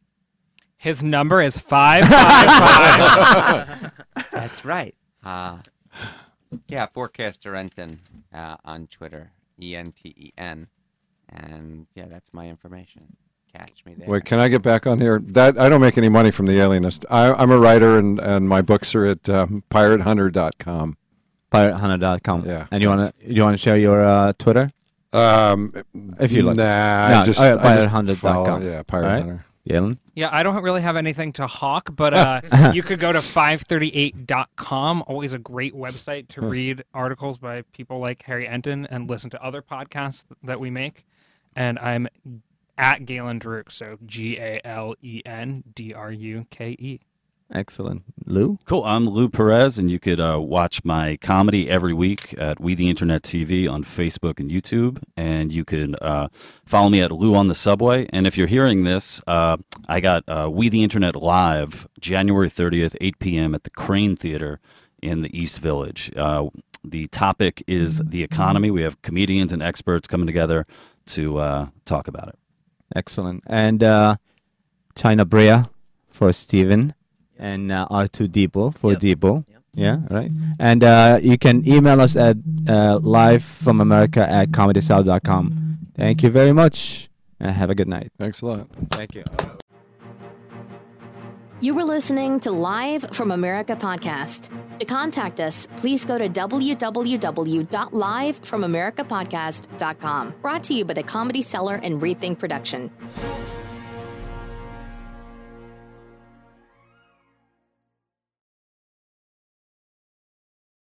His number is five five five. That's right. Uh, yeah, Forecaster Enton uh, on Twitter, E N T E N, and yeah, that's my information. Catch me there. Wait, can I get back on here? That I don't make any money from the Alienist. I, I'm a writer, and, and my books are at um, pirate hunter dot com. pirate hunter dot com. Yeah. And you want to you want to share your uh, Twitter? Um, if you like. Nah, no, I just, oh, yeah, I pirate just hunter dot com. follow, yeah, Pirate All right. Hunter. Yalen? Yeah, I don't really have anything to hawk, but uh, you could go to five thirty-eight dot com. Always a great website to read articles by people like Harry Enton and listen to other podcasts that we make. And I'm at Galen Druk, so G A L E N D R U K E. Excellent. Lou? Cool. I'm Lou Perez, and you could uh, watch my comedy every week at We the Internet T V on Facebook and YouTube. And you can uh, follow me at Lou on the Subway. And if you're hearing this, uh, I got uh, We the Internet Live January thirtieth, eight p.m. at the Crane Theater in the East Village. Uh, the topic is the economy. We have comedians and experts coming together to uh, talk about it. Excellent. And uh, China Brea for Steven. And uh, R two Depot for yep. Depot. Yep. Yeah, right. And uh, you can email us at uh, live from America at comedy cell dot com. Thank you very much. And have a good night. Thanks a lot. Thank you. You were listening to Live from America podcast. To contact us, please go to w w w dot live from america podcast dot com. Brought to you by the Comedy Cellar and Rethink Production.